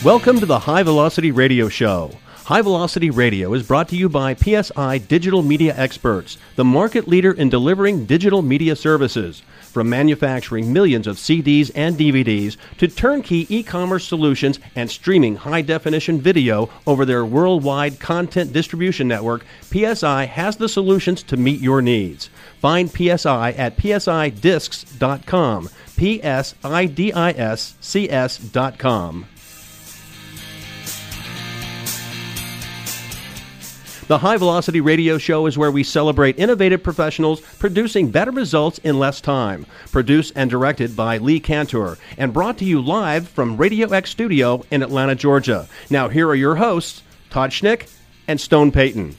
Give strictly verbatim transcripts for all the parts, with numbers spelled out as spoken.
Welcome to the High Velocity Radio Show. High Velocity Radio is brought to you by P S I Digital Media Experts, the market leader in delivering digital media services. From manufacturing millions of C Ds and D V Ds to turnkey e-commerce solutions and streaming high-definition video over their worldwide content distribution network, P S I has the solutions to meet your needs. Find P S I at P S I discs dot com, P S I D I S C S dot com. The High Velocity Radio Show is where we celebrate innovative professionals producing better results in less time. Produced and directed by Lee Cantor and brought to you live from Radio X Studio in Atlanta, Georgia. Now here are your hosts, Todd Schnick and Stone Payton.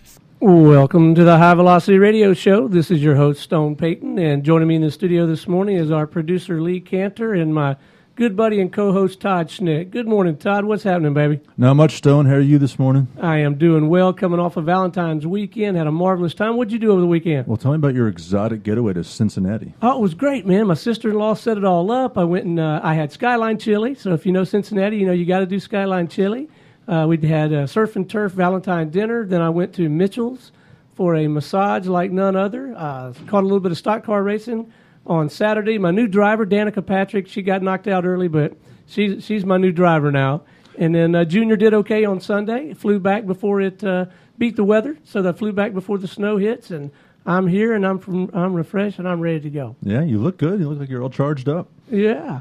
Welcome to the High Velocity Radio Show. This is your host, Stone Payton, and joining me in the studio this morning is our producer, Lee Cantor, and my good buddy and co-host, Todd Schnick. Good morning, Todd. What's happening, baby? Not much, Stone. How are you this morning? I am doing well, coming off of Valentine's weekend. Had a marvelous time. What'd you do over the weekend? Well, tell me about your exotic getaway to Cincinnati. Oh, it was great, man. My sister-in-law set it all up. I went and uh, I had Skyline Chili. So if you know Cincinnati, you know you got to do Skyline Chili. Uh, we had a surf and turf Valentine dinner. Then I went to Mitchell's for a massage like none other. Uh, caught a little bit of stock car racing on Saturday. My new driver, Danica Patrick, she got knocked out early, but she's she's my new driver now. And then uh, Junior did okay on Sunday. Flew back before it uh, beat the weather, so I flew back before the snow hits. And I'm here, and I'm from, I'm refreshed, and I'm ready to go. Yeah, you look good. You look like you're all charged up. Yeah.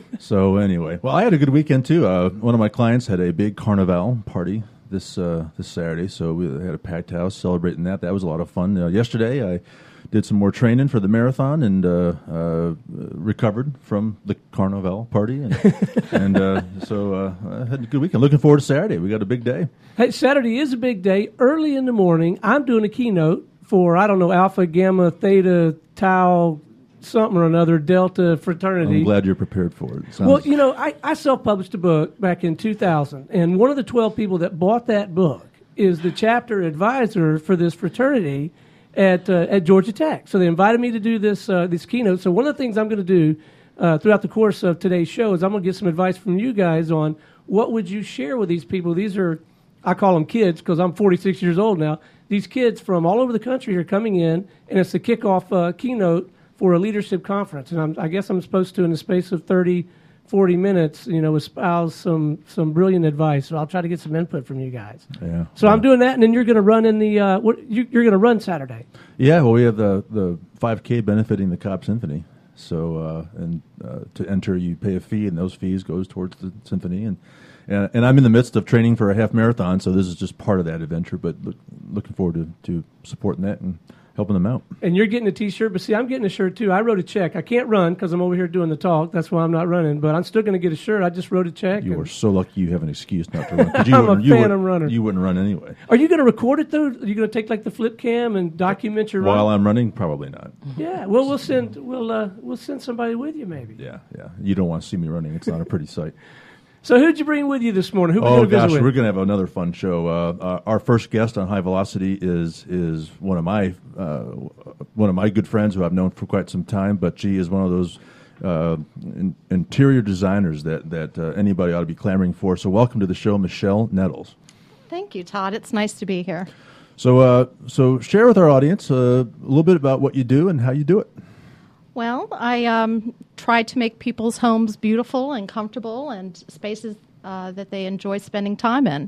So anyway, well, I had a good weekend too. Uh, one of my clients had a big carnival party this uh, this Saturday, so we had a packed house celebrating that. That was a lot of fun. Uh, yesterday, I did some more training for the marathon and uh, uh, recovered from the carnival party. And, and uh, so uh, I had a good weekend. Looking forward to Saturday. We got a big day. Hey, Saturday is a big day. Early in the morning, I'm doing a keynote for, I don't know, Alpha, Gamma, Theta, Tau, something or another, Delta fraternity. I'm glad you're prepared for it. Sounds Well, you know, I, I self-published a book back in two thousand, and one of the twelve people that bought that book is the chapter advisor for this fraternity at uh, at Georgia Tech. So they invited me to do this uh, this keynote. So one of the things I'm going to do uh, throughout the course of today's show is I'm going to get some advice from you guys on what would you share with these people. These are, I call them kids because I'm forty-six years old now. These kids from all over the country are coming in, and it's the kickoff uh, keynote for a leadership conference. And I'm, I guess I'm supposed to, in the space of thirty, forty minutes, you know, espouse some some brilliant advice. So I'll try to get some input from you guys. Yeah. So yeah. I'm doing that, and then you're going to run in the uh, what? You, you're going to run Saturday. Yeah. Well, we have the the five K benefiting the Cobb Symphony. So uh, and uh, to enter, you pay a fee, and those fees goes towards the symphony. And and, and I'm in the midst of training for a half marathon, so this is just part of that adventure. But look, looking forward to, to supporting that and helping them out. And you're getting a T-shirt, but see, I'm getting a shirt too. I wrote a check. I can't run because I'm over here doing the talk. That's why I'm not running. But I'm still going to get a shirt. I just wrote a check. You are so lucky you have an excuse not to run. 'Cause you I'm a you phantom runner. You wouldn't run anyway. Are you going to record it though? Are you going to take like the flip cam and document your While run? I'm running, probably not. Yeah. Well, we'll send we'll uh, we'll send somebody with you maybe. Yeah, yeah. You don't want to see me running. It's not a pretty sight. So who'd you bring with you this morning? Who we Oh going to gosh, visit with? we're going to have another fun show. Uh, uh, our first guest on High Velocity is is one of my uh, one of my good friends who I've known for quite some time. But she is one of those uh, in, interior designers that that uh, anybody ought to be clamoring for. So welcome to the show, Michelle Nettles. Thank you, Todd. It's nice to be here. So uh, so share with our audience uh, a little bit about what you do and how you do it. Well, I um, try to make people's homes beautiful and comfortable and spaces uh, that they enjoy spending time in.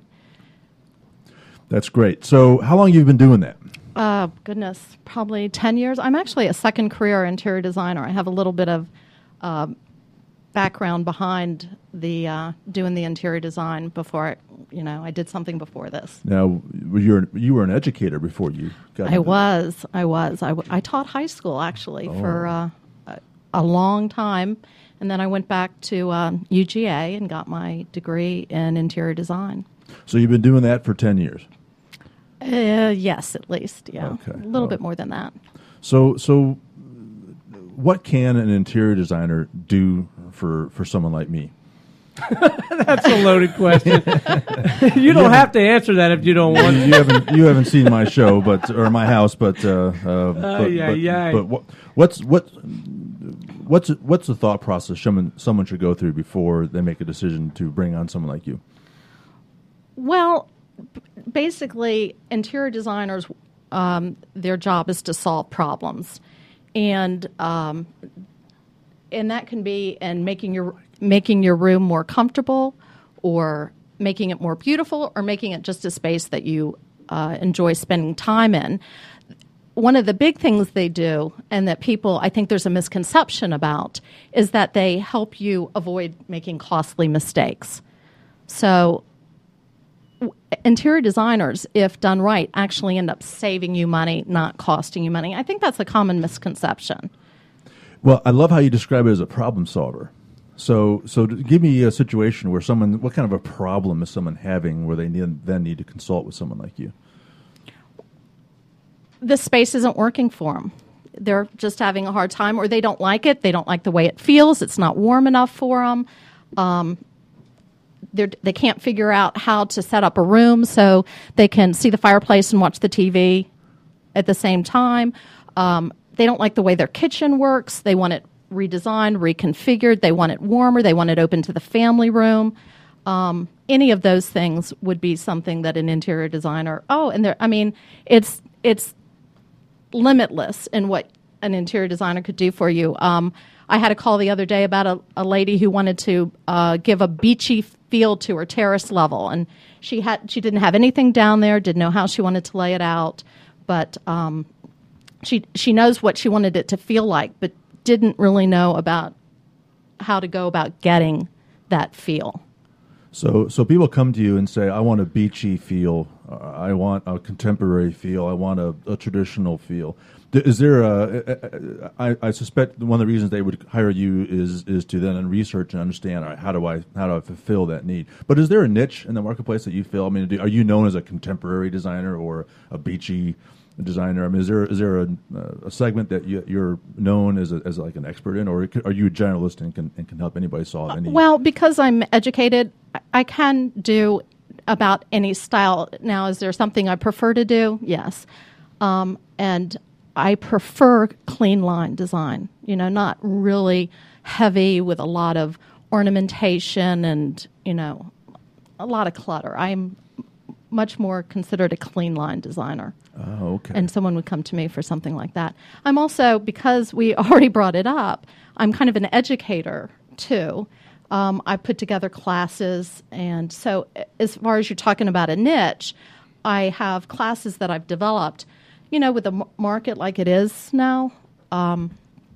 That's great. So how long have you been doing that? Uh, goodness, probably ten years. I'm actually a second career interior designer. I have a little bit of uh, background behind the uh, doing the interior design before, I, you know, I did something before this. Now, you were you were an educator before you got I into was. I was. I, w- I taught high school, actually, Oh. for uh, a, a long time. And then I went back to um, U G A and got my degree in interior design. So you've been doing that for ten years. Uh, yes, at least, yeah. Okay. A little All bit right. more than that. So, so what can an interior designer do for, for someone like me? That's a loaded question. You don't have to answer that if you don't want to. You haven't you haven't seen my show, but or my house, but uh, uh, but, yeah, but, yeah. but what, what's what what's what's the thought process someone someone should go through before they make a decision to bring on someone like you? Well, b- basically, interior designers, um, their job is to solve problems, and um, and that can be in making your making your room more comfortable, or making it more beautiful, or making it just a space that you uh, enjoy spending time in. One of the big things they do, and that people, I think there's a misconception about, is that they help you avoid making costly mistakes. So w- interior designers, if done right, actually end up saving you money, not costing you money. I think that's a common misconception. Well, I love how you describe it as a problem solver. So, so to give me a situation where someone, what kind of a problem is someone having where they need, then need to consult with someone like you? The space isn't working for them. They're just having a hard time, or they don't like it. They don't like the way it feels. It's not warm enough for them. Um, they can't figure out how to set up a room so they can see the fireplace and watch the T V at the same time. Um, they don't like the way their kitchen works. They want it redesigned, reconfigured. They want it warmer. They want it open to the family room. Um, any of those things would be something that an interior designer. Oh, and there. I mean, it's it's limitless in what an interior designer could do for you. Um, I had a call the other day about a, a lady who wanted to uh, give a beachy feel to her terrace level, and she had she didn't have anything down there. Didn't know how she wanted to lay it out, but um, she she knows what she wanted it to feel like, but didn't really know about how to go about getting that feel. So, so people come to you and say, "I want a beachy feel. Uh, I want a contemporary feel. I want a, a traditional feel." Is there a? I, I suspect one of the reasons they would hire you is is to then research and understand, all right, how do I how do I fulfill that need? But is there a niche in the marketplace that you fill? I mean, do, are you known as a contemporary designer or a beachy designer? I mean, is there is there a, a segment that you, you're known as a, as like an expert in, or are you a generalist and can and can help anybody solve any? Well, because I'm educated, I can do about any style. Now, is there something I prefer to do? Yes, um, and I prefer clean line design. You know, not really heavy with a lot of ornamentation and you know a lot of clutter. I'm much more considered a clean line designer. Oh, okay. And someone would come to me for something like that. I'm also, because we already brought it up, I'm kind of an educator too. Um, I put together classes, and so as far as you're talking about a niche, I have classes that I've developed. You know, with the m- market like it is now, um,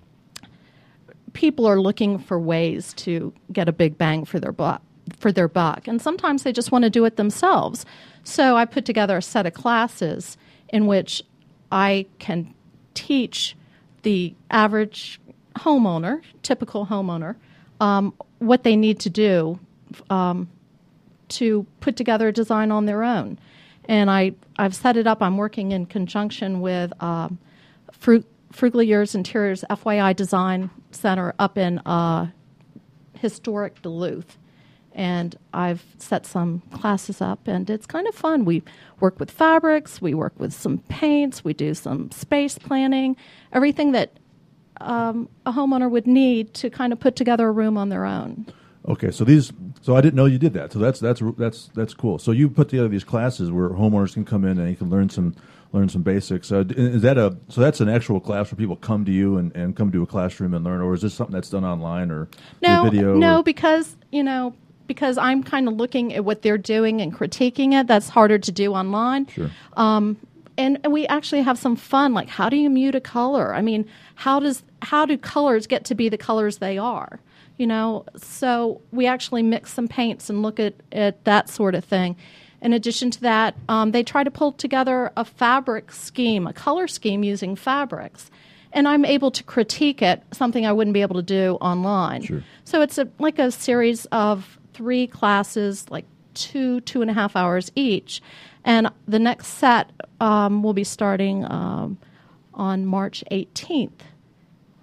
people are looking for ways to get a big bang for their buck. for their buck, and sometimes they just want to do it themselves. So I put together a set of classes in which I can teach the average homeowner, typical homeowner, um, what they need to do um, to put together a design on their own. And I, I've set it up. I'm working in conjunction with um, Frug- Frugliers Interiors F Y I Design Center up in uh, historic Duluth. And I've set some classes up, and it's kind of fun. We work with fabrics, we work with some paints, we do some space planning, everything that um, a homeowner would need to kind of put together a room on their own. Okay, so these, so I didn't know you did that. So that's that's that's that's cool. So you put together these classes where homeowners can come in and you can learn some learn some basics. Uh, is that a so that's an actual class where people come to you and, and come to a classroom and learn, or is this something that's done online or no, video? No, or? because you know. Because I'm kind of looking at what they're doing and critiquing it. That's harder to do online. Sure. Um, and, and we actually have some fun, like how do you mute a color? I mean, how does how do colors get to be the colors they are? You know, so we actually mix some paints and look at, at that sort of thing. In addition to that, um, they try to pull together a fabric scheme, a color scheme using fabrics. And I'm able to critique it, something I wouldn't be able to do online. Sure. So it's a, like a series of three classes, like two, two and a half hours each. And the next set um, will be starting um, on March eighteenth.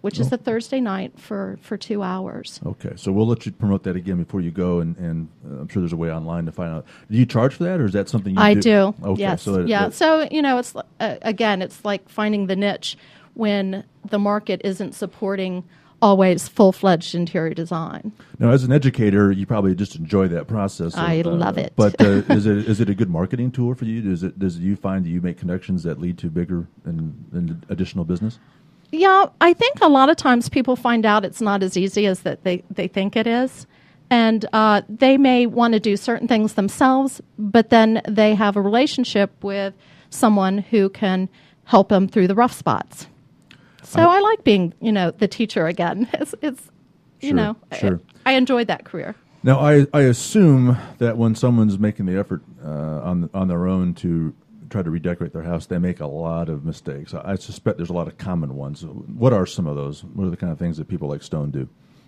which is a Thursday night for, for two hours. Okay, so we'll let you promote that again before you go, and, and uh, I'm sure there's a way online to find out. Do you charge for that, or is that something you I do? do. Okay, yes. So that, yeah. that, So you know, it's uh, again, it's like finding the niche when the market isn't supporting always full-fledged interior design. now, as an educator, you probably just enjoy that process. Of, I uh, love it. But uh, is it is it a good marketing tool for you? Does it does you find that you make connections that lead to bigger and, and additional business? Yeah, I think a lot of times people find out it's not as easy as that they, they think it is. And uh, they may want to do certain things themselves, but then they have a relationship with someone who can help them through the rough spots. So I, I like being, you know, the teacher again. It's, it's you Sure, know, sure. I, I enjoyed that career. Now, I, I assume that when someone's making the effort uh, on on their own to try to redecorate their house, they make a lot of mistakes. I, I suspect there's a lot of common ones. What are some of those? What are the kind of things that people like Stone do?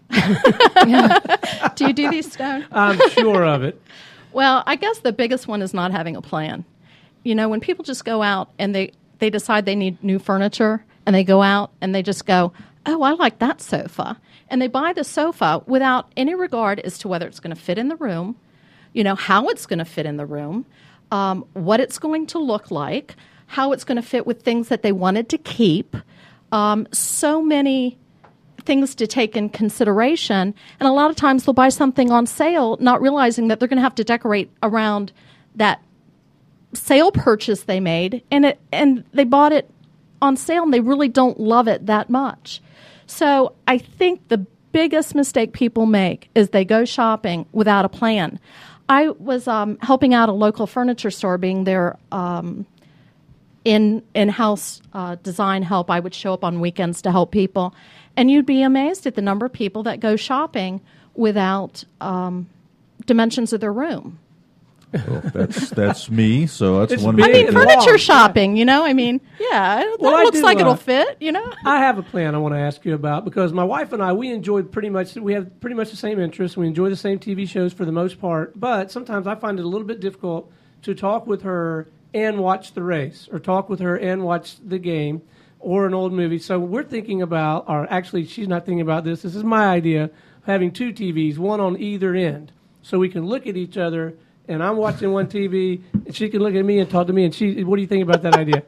Do you do these, Stone? I'm sure of it. Well, I guess the biggest one is not having a plan. You know, when people just go out and they, they decide they need new furniture, and they go out and they just go, oh, I like that sofa. And they buy the sofa without any regard as to whether it's going to fit in the room, you know, how it's going to fit in the room, um, what it's going to look like, how it's going to fit with things that they wanted to keep. Um, so many things to take in consideration. And a lot of times they'll buy something on sale, not realizing that they're going to have to decorate around that sale purchase they made. And it and they bought it on sale, and they really don't love it that much. So I think the biggest mistake people make is they go shopping without a plan. I was um, helping out a local furniture store, being their um, in, in-house uh, design help. I would show up on weekends to help people. And you'd be amazed at the number of people that go shopping without um, dimensions of their room. Well, that's that's me. So that's It's one. big of I the mean, and furniture long, shopping, you know? I mean, yeah, that Well, I looks do, like it'll uh, fit, you know? I have a plan I want to ask you about, because my wife and I, we enjoyed pretty much, we have pretty much the same interests. We enjoy the same T V shows for the most part, but sometimes I find it a little bit difficult to talk with her and watch the race, or talk with her and watch the game, or an old movie. So we're thinking about, or actually she's not thinking about this, this is my idea, having two T Vs, one on either end, so we can look at each other, and I'm watching one T V, and she can look at me and talk to me, and she, what do you think about that idea?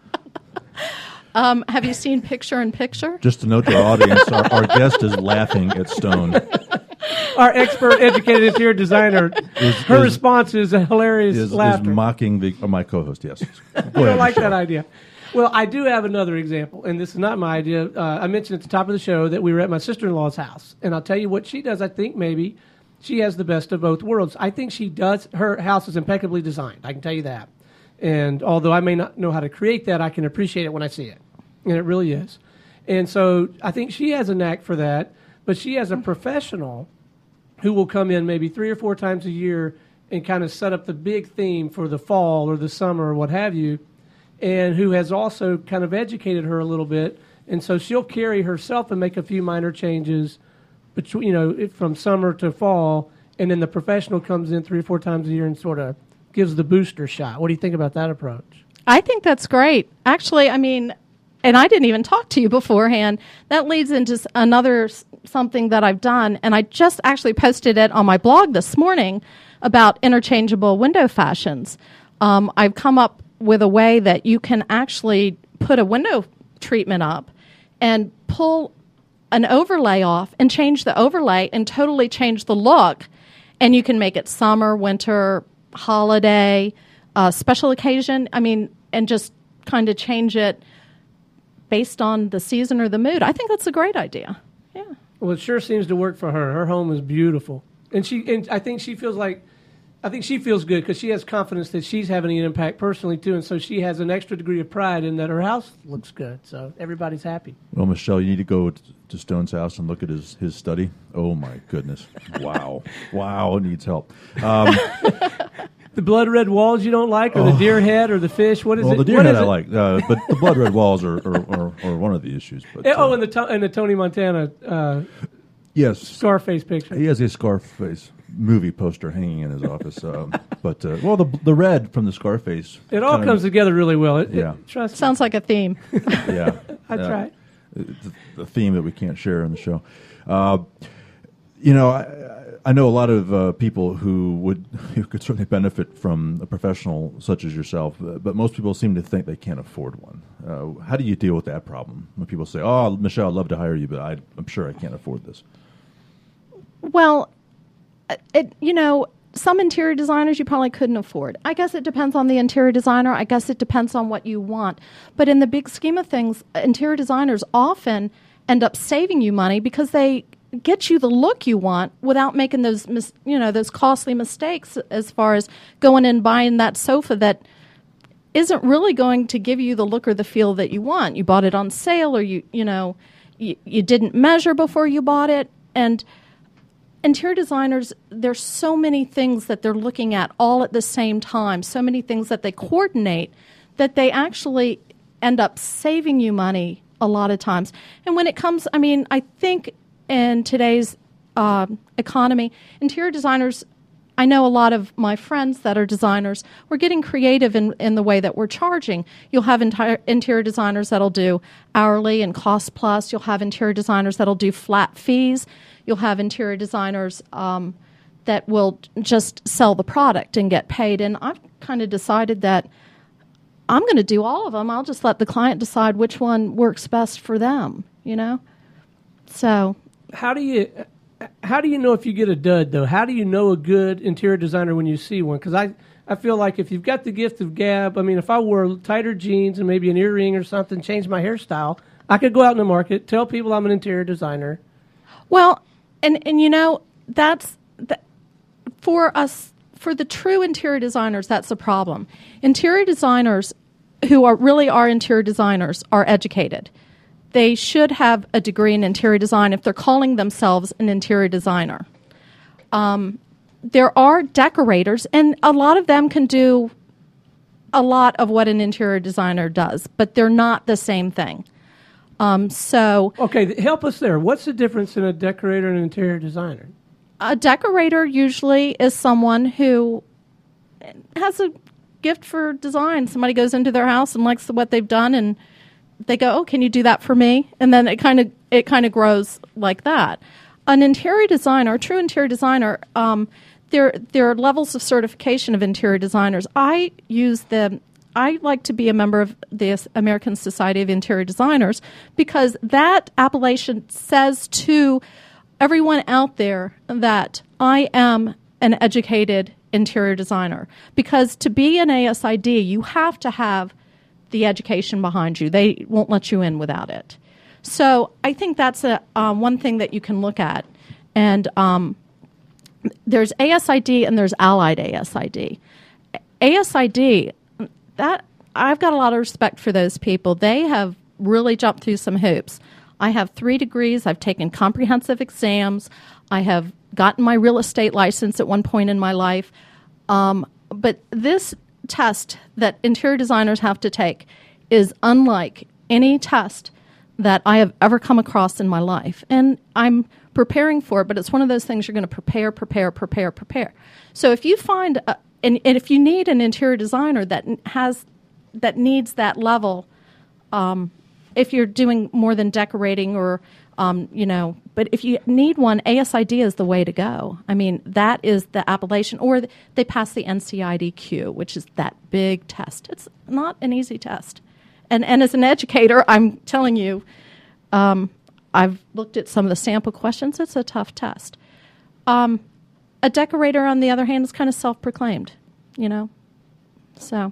Um, have you seen Picture in Picture? Just to note to our audience, our, our guest is laughing at Stone. Our expert, educated interior designer, Is, her is, response is a hilarious is, is laughter. mocking the, uh, my co-host. Yes, I don't like that idea. Well, I do have another example, and this is not my idea. Uh, I mentioned at the top of the show that we were at my sister-in-law's house, and I'll tell you what she does. I think maybe she has the best of both worlds. I think she does. Her house is impeccably designed. I can tell you that. And although I may not know how to create that, I can appreciate it when I see it, and it really is. And so I think she has a knack for that, but she has a professional who will come in maybe three or four times a year and kind of set up the big theme for the fall or the summer or what have you, and who has also kind of educated her a little bit. And so she'll carry herself and make a few minor changes between, you know, from summer to fall, and then the professional comes in three or four times a year and sort of gives the booster shot. What do you think about that approach? I think that's great. Actually, I mean, and I didn't even talk to you beforehand. That leads into s- another s- something that I've done, and I just actually posted it on my blog this morning about interchangeable window fashions. Um, I've come up with a way that you can actually put a window treatment up and pull an overlay off and change the overlay and totally change the look. And you can make it summer, winter, holiday, uh, special occasion. I mean, and just kind of change it based on the season or the mood. I think that's a great idea. Yeah. Well, it sure seems to work for her. Her home is beautiful, and she and I think she feels like, I think she feels good because she has confidence that she's having an impact personally too, and so she has an extra degree of pride in that her house looks good. So everybody's happy. Well, Michelle, you need to go t- to Stone's house and look at his, his study. Oh, my goodness. Wow. Wow, it needs help. Um, The blood red walls you don't like, or the deer head, or the fish. What is well, it? the deer What head is I it? like, uh, but the blood red walls are, are, are, are one of the issues. But, Eh, oh, uh, and the to- and the Tony Montana uh, yes, Scarface picture. he has a Scarface movie poster hanging in his office. Um, but, uh, well, the the red from the Scarface. It all kinda- comes together really well. It, Yeah. it, trust me. Sounds like a theme. Yeah. I uh, tried. It's a theme that we can't share in the show. Uh, you know, I, I know a lot of uh, people who would who could certainly benefit from a professional such as yourself, but most people seem to think they can't afford one. Uh, how do you deal with that problem when people say, "Oh, Michelle, I'd love to hire you, but I, I'm sure I can't afford this"? Well, it, you know, some interior designers you probably couldn't afford. I guess it depends on the interior designer. I guess it depends on what you want. But in the big scheme of things, interior designers often end up saving you money because they get you the look you want without making those, mis- you know, those costly mistakes as far as going and buying that sofa that isn't really going to give you the look or the feel that you want. You bought it on sale, or you, you know, you, you didn't measure before you bought it, and interior designers, there's so many things that they're looking at all at the same time, so many things that they coordinate, that they actually end up saving you money a lot of times. And when it comes, I mean, I think in today's uh, economy, interior designers, I know a lot of my friends that are designers, we're getting creative in, in the way that we're charging. You'll have entire interior designers that'll do hourly and cost plus. You'll have interior designers that'll do flat fees. You'll have interior designers um, that will just sell the product and get paid. And I've kind of decided that I'm going to do all of them. I'll just let the client decide which one works best for them, you know? So how do you how do you know if you get a dud, though? How do you know a good interior designer when you see one? Because I, I feel like if you've got the gift of gab, I mean, if I wore tighter jeans and maybe an earring or something, change my hairstyle, I could go out in the market, tell people I'm an interior designer. Well, And and you know, that's the, for us, for the true interior designers, that's the problem. Interior designers who are really are interior designers are educated. They should have a degree in interior design if they're calling themselves an interior designer. Um, there are decorators, and a lot of them can do a lot of what an interior designer does, but they're not the same thing. Um, so okay, help us there. What's the difference in a decorator and an interior designer? A decorator usually is someone who has a gift for design. Somebody goes into their house and likes what they've done, and they go, "Oh, can you do that for me?" And then it kind of it kind of grows like that. An interior designer, a true interior designer, um, there there are levels of certification of interior designers. I use the I like to be a member of the American Society of Interior Designers because that appellation says to everyone out there that I am an educated interior designer. Because to be an A S I D, you have to have the education behind you. They won't let you in without it. So I think that's a um, one thing that you can look at. And um, there's A S I D and there's Allied A S I D. A S I D, that I've got a lot of respect for those people. They have really jumped through some hoops. I have three degrees. I've taken comprehensive exams. I have gotten my real estate license at one point in my life. Um, but this test that interior designers have to take is unlike any test that I have ever come across in my life. And I'm preparing for it, but it's one of those things you're going to prepare, prepare, prepare, prepare. So if you find, a, and, and if you need an interior designer that has, that needs that level, um, if you're doing more than decorating or, um, you know, but if you need one, A S I D is the way to go. I mean, that is the appellation, or they pass the N C I D Q, which is that big test. It's not an easy test. And and as an educator, I'm telling you, um, I've looked at some of the sample questions. It's a tough test. Um, a decorator, on the other hand, is kind of self-proclaimed, you know, so...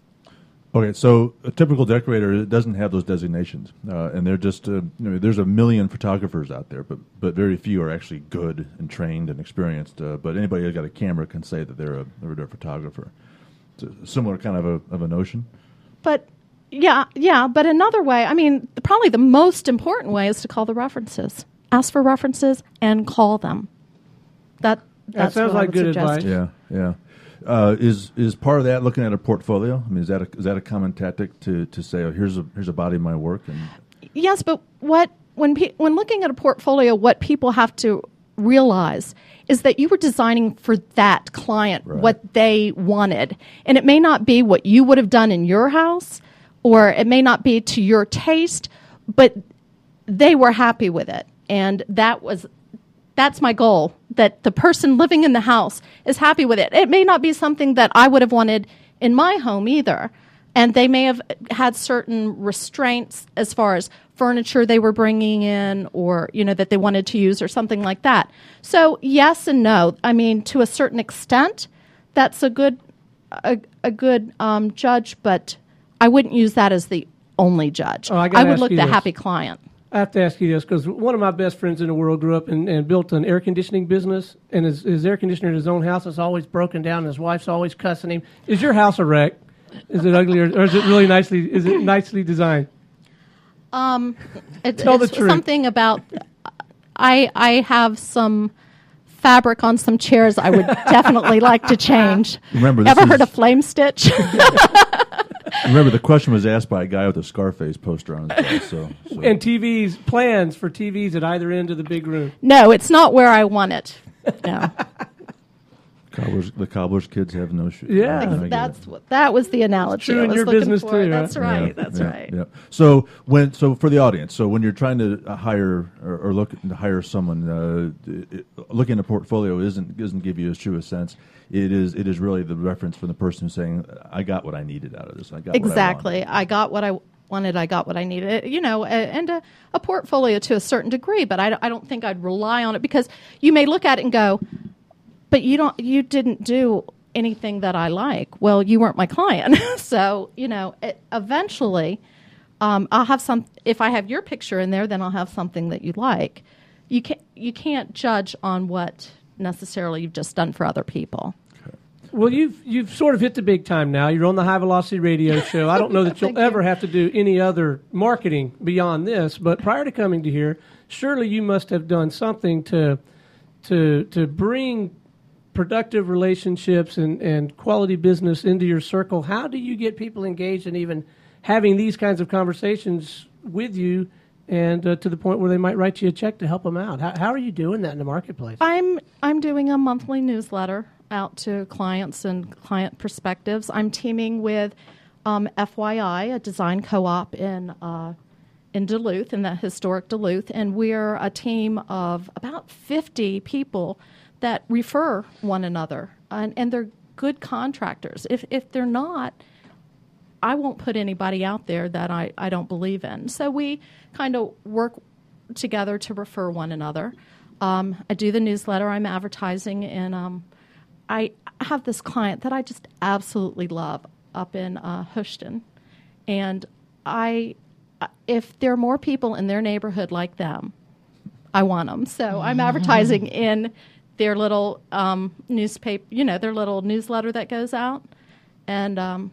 Okay, so a typical decorator doesn't have those designations, uh, and they're just, uh, you know, there's a million photographers out there, but but very few are actually good and trained and experienced. Uh, but anybody who's got a camera can say that they're a, they're a photographer. It's a similar kind of a, of a notion. But, yeah, yeah, but another way, I mean, probably the most important way is to call the references. Ask for references and call them. That, that's that sounds what like I would good suggest. advice. Yeah, yeah. Uh, is is part of that looking at a portfolio? I mean, is that a, is that a common tactic to, to say, oh, here's a here's a body of my work? And yes, but what when pe- when looking at a portfolio, what people have to realize is that you were designing for that client right. what they wanted, and it may not be what you would have done in your house, or it may not be to your taste, but they were happy with it. And that was that's my goal, that the person living in the house is happy with it. It may not be something that I would have wanted in my home either. And they may have had certain restraints as far as furniture they were bringing in, or, you know, that they wanted to use or something like that. So yes and no. I mean, to a certain extent, that's a good a, a good um, judge, but I wouldn't use that as the only judge. Oh, I I gotta would ask look you at the this. happy client. I have to ask you this because one of my best friends in the world grew up and, and built an air conditioning business, and his, his air conditioner in his own house is always broken down, and his wife's always cussing him. Is your house a wreck? Is it ugly, or, or is it really nicely? Is it nicely designed? Um, it, Tell the it's truth. something about. I I have some fabric on some chairs I would definitely like to change. Remember, this Ever heard is- of flame stitch? Remember, the question was asked by a guy with a Scarface poster on his wall. So, so. And T Vs, plans for T Vs at either end of the big room. No, it's not where I want it. No, Cobblers, the cobbler's kids have no shoes. Yeah. I get it. that's what that was the analogy true I in was your looking business for. too, That's right? right. Yeah, That's yeah, right. Yeah. So when so for the audience, so when you're trying to uh, hire or, or look to hire someone, uh, it, looking at a portfolio isn't doesn't give you a true sense. It is it is really the reference from the person who's saying, "I got what I needed out of this. I got Exactly. What I I got what I wanted. I got what I needed. You know, a, and a, a portfolio to a certain degree, but I, I don't think I'd rely on it, because you may look at it and go, but you don't. You didn't do anything that I like. Well, you weren't my client. So, you know, it, eventually um, I'll have some, if I have your picture in there, then I'll have something that you like. You can't, you can't judge on what necessarily you've just done for other people. Well, you've you've sort of hit the big time now. You're on the High Velocity Radio Show. I don't know that you'll Thank you. ever have to do any other marketing beyond this. But prior to coming to here, surely you must have done something to to to bring productive relationships and, and quality business into your circle. How do you get people engaged in even having these kinds of conversations with you, and uh, to the point where they might write you a check to help them out? How, how are you doing that in the marketplace? I'm I'm doing a monthly newsletter out to clients and client perspectives. I'm teaming with um, F Y I, a design co-op in uh, in Duluth, in the historic Duluth, and we're a team of about fifty people that refer one another, and, and they're good contractors. If if they're not, I won't put anybody out there that I, I don't believe in. So we kind of work together to refer one another. Um, I do the newsletter. I'm advertising, and um, I have this client that I just absolutely love up in uh, Houston, and I, if there are more people in their neighborhood like them, I want them. So I'm advertising in their little um, newspaper, you know, their little newsletter that goes out, and um,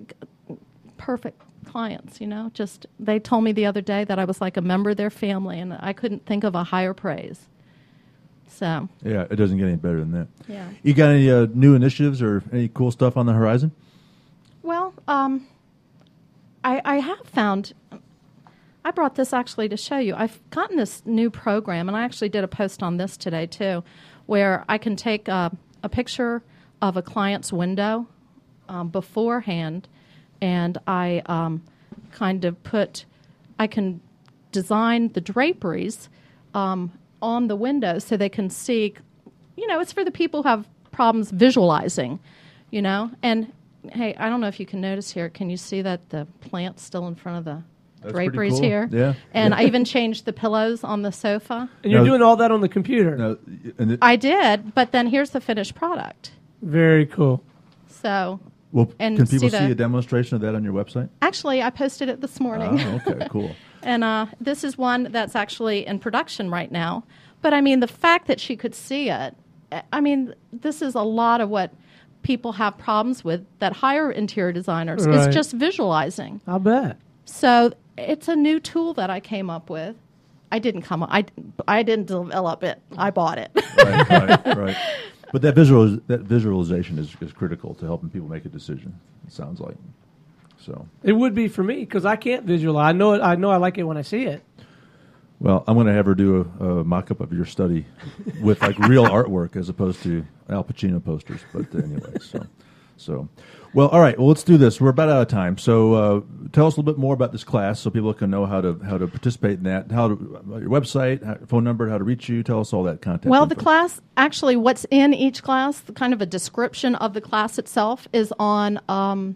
perfect clients, you know. Just they told me the other day that I was like a member of their family, and I couldn't think of a higher praise. So Yeah, it doesn't get any better than that. yeah. You got any uh, new initiatives or any cool stuff on the horizon? Well, um, I, I have found, I brought this actually to show you. I've gotten this new program, and I actually did a post on this today too, where I can take a, a picture of a client's window um, beforehand, and I um, kind of put, I can design the draperies um, on the window so they can see, you know, it's for the people who have problems visualizing, you know, and hey, I don't know if you can notice here. Can you see that the plant's still in front of the That's pretty draperies cool. here? Yeah. And Yeah. I even changed the pillows on the sofa. And you're Now- doing all that on the computer. Now, and it, I did, but then here's the finished product. Very cool. So well, and can people see see, the- a demonstration of that on your website? actually, I posted it this morning. Oh, okay, cool. And uh, this is one that's actually in production right now. But, I mean, the fact that she could see it, I mean, this is a lot of what people have problems with that hire interior designers. Right. It's just visualizing. I'll bet. So it's a new tool that I came up with. I didn't come up. I, I didn't develop it. I bought it. Right, right, right. But that visual that visualization is, is critical to helping people make a decision. It sounds like. So, It would be for me because I can't visualize. I know it. I know I like it when I see it. well, I'm going to have her do a, a mock-up of your study with like real artwork as opposed to Al Pacino posters. But anyway, so So, well, all right. Well, let's do this. We're about out of time. So, uh, tell us a little bit more about this class, so people can know how to how to participate in that. How to, your website, how, phone number, how to reach you. Tell us all that contact. Well, info. the class actually, what's in each class, the kind of a description of the class itself, is on um,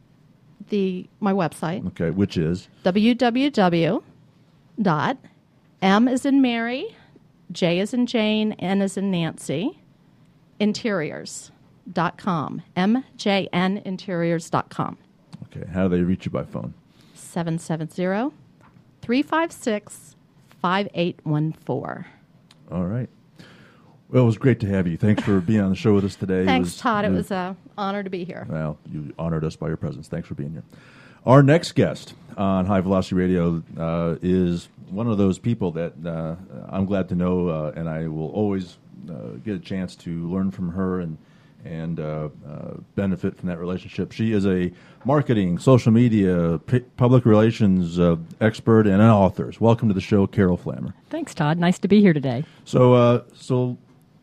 the my website. Okay, which is w w w dot m as in Mary, J as in Jane, N as in Nancy, interiors dot com. M J N interiors dot com. Okay, how do they reach you by phone? seven seven zero, three five six, five eight one four. All right. Well, it was great to have you. Thanks for being on the show with us today. Thanks, it was, Todd. It it was an honor to be here. Well, you honored us by your presence. Thanks for being here. Our next guest on High Velocity Radio uh, is one of those people that uh, I'm glad to know, uh, and I will always uh, get a chance to learn from her and and uh, uh, benefit from that relationship. She is a marketing, social media, p- public relations uh, expert and an author. Welcome to the show, Carol Flammer. Thanks, Todd. Nice to be here today. So, uh, so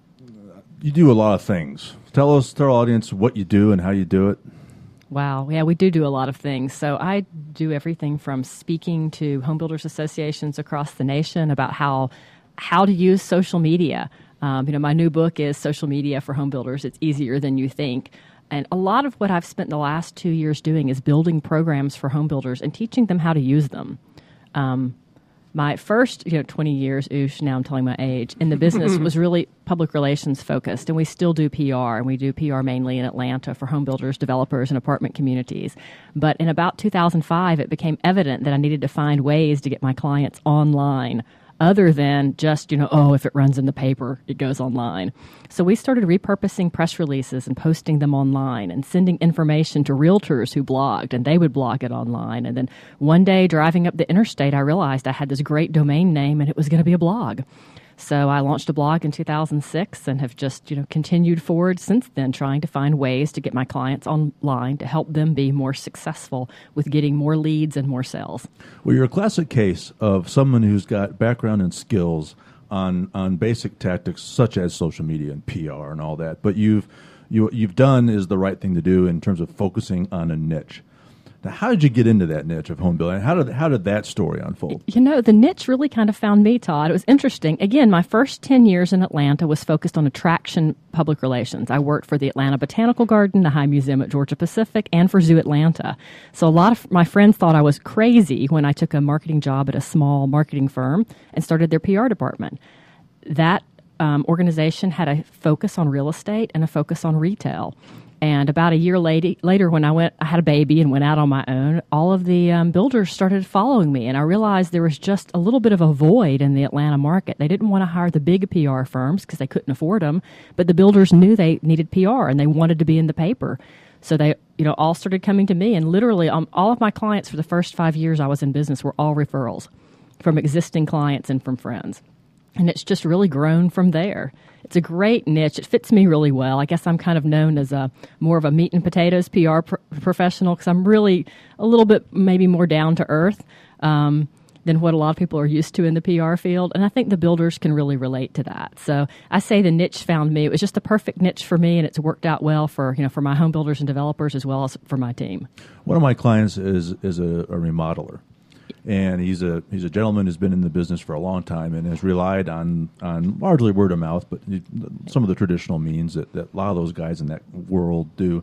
you do a lot of things. Tell us, tell our audience what you do and how you do it. Wow. Yeah, we do do a lot of things. So I do everything from speaking to home builders associations across the nation about how how to use social media. Um, you know, my new book is Social Media for Home Builders. It's easier than you think. And a lot of what I've spent the last two years doing is building programs for home builders and teaching them how to use them. Um, my first, you know, twenty years, oosh, now I'm telling my age, in the business was really public relations focused. And we still do P R, and we do P R mainly in Atlanta for home builders, developers, and apartment communities. But in about two thousand five, it became evident that I needed to find ways to get my clients online, other than just, you know, oh, if it runs in the paper, it goes online. So we started repurposing press releases and posting them online and sending information to realtors who blogged, and they would blog it online. And then one day, driving up the interstate, I realized I had this great domain name, and it was going to be a blog. So I launched a blog in two thousand six and have just, you know, continued forward since then, trying to find ways to get my clients online to help them be more successful with getting more leads and more sales. Well, you're a classic case of someone who's got background and skills on on basic tactics such as social media and P R and all that. But you've you you've done is the right thing to do in terms of focusing on a niche. Now, how did you get into that niche of home building? How did how did that story unfold? You know, the niche really kind of found me, Todd. It was interesting. Again, my first ten years in Atlanta was focused on attraction public relations. I worked for the Atlanta Botanical Garden, the High Museum at Georgia Pacific, and for Zoo Atlanta. So a lot of my friends thought I was crazy when I took a marketing job at a small marketing firm and started their P R department. That um, organization had a focus on real estate and a focus on retail. And about a year later, later, when I went, I had a baby and went out on my own, all of the um, builders started following me. And I realized there was just a little bit of a void in the Atlanta market. They didn't want to hire the big P R firms because they couldn't afford them. But the builders knew they needed P R and they wanted to be in the paper. So they, you know, all started coming to me. And literally, um, all of my clients for the first five years I was in business were all referrals from existing clients and from friends. And it's just really grown from there. It's a great niche. It fits me really well. I guess I'm kind of known as a more of a meat and potatoes P R pro- professional because I'm really a little bit maybe more down to earth um, than what a lot of people are used to in the P R field. And I think the builders can really relate to that. So I say the niche found me. It was just the perfect niche for me, and it's worked out well for, you know, for my home builders and developers as well as for my team. One of my clients is is a, a remodeler. And he's a he's a gentleman who's been in the business for a long time and has relied on, on largely word of mouth, but some of the traditional means that, that a lot of those guys in that world do.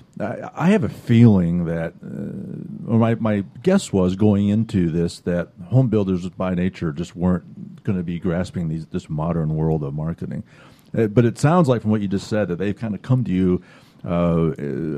I, I have a feeling that, uh, or my, my guess was going into this, that home builders by nature just weren't going to be grasping these this modern world of marketing. Uh, but it sounds like from what you just said that they've kind of come to you. Uh,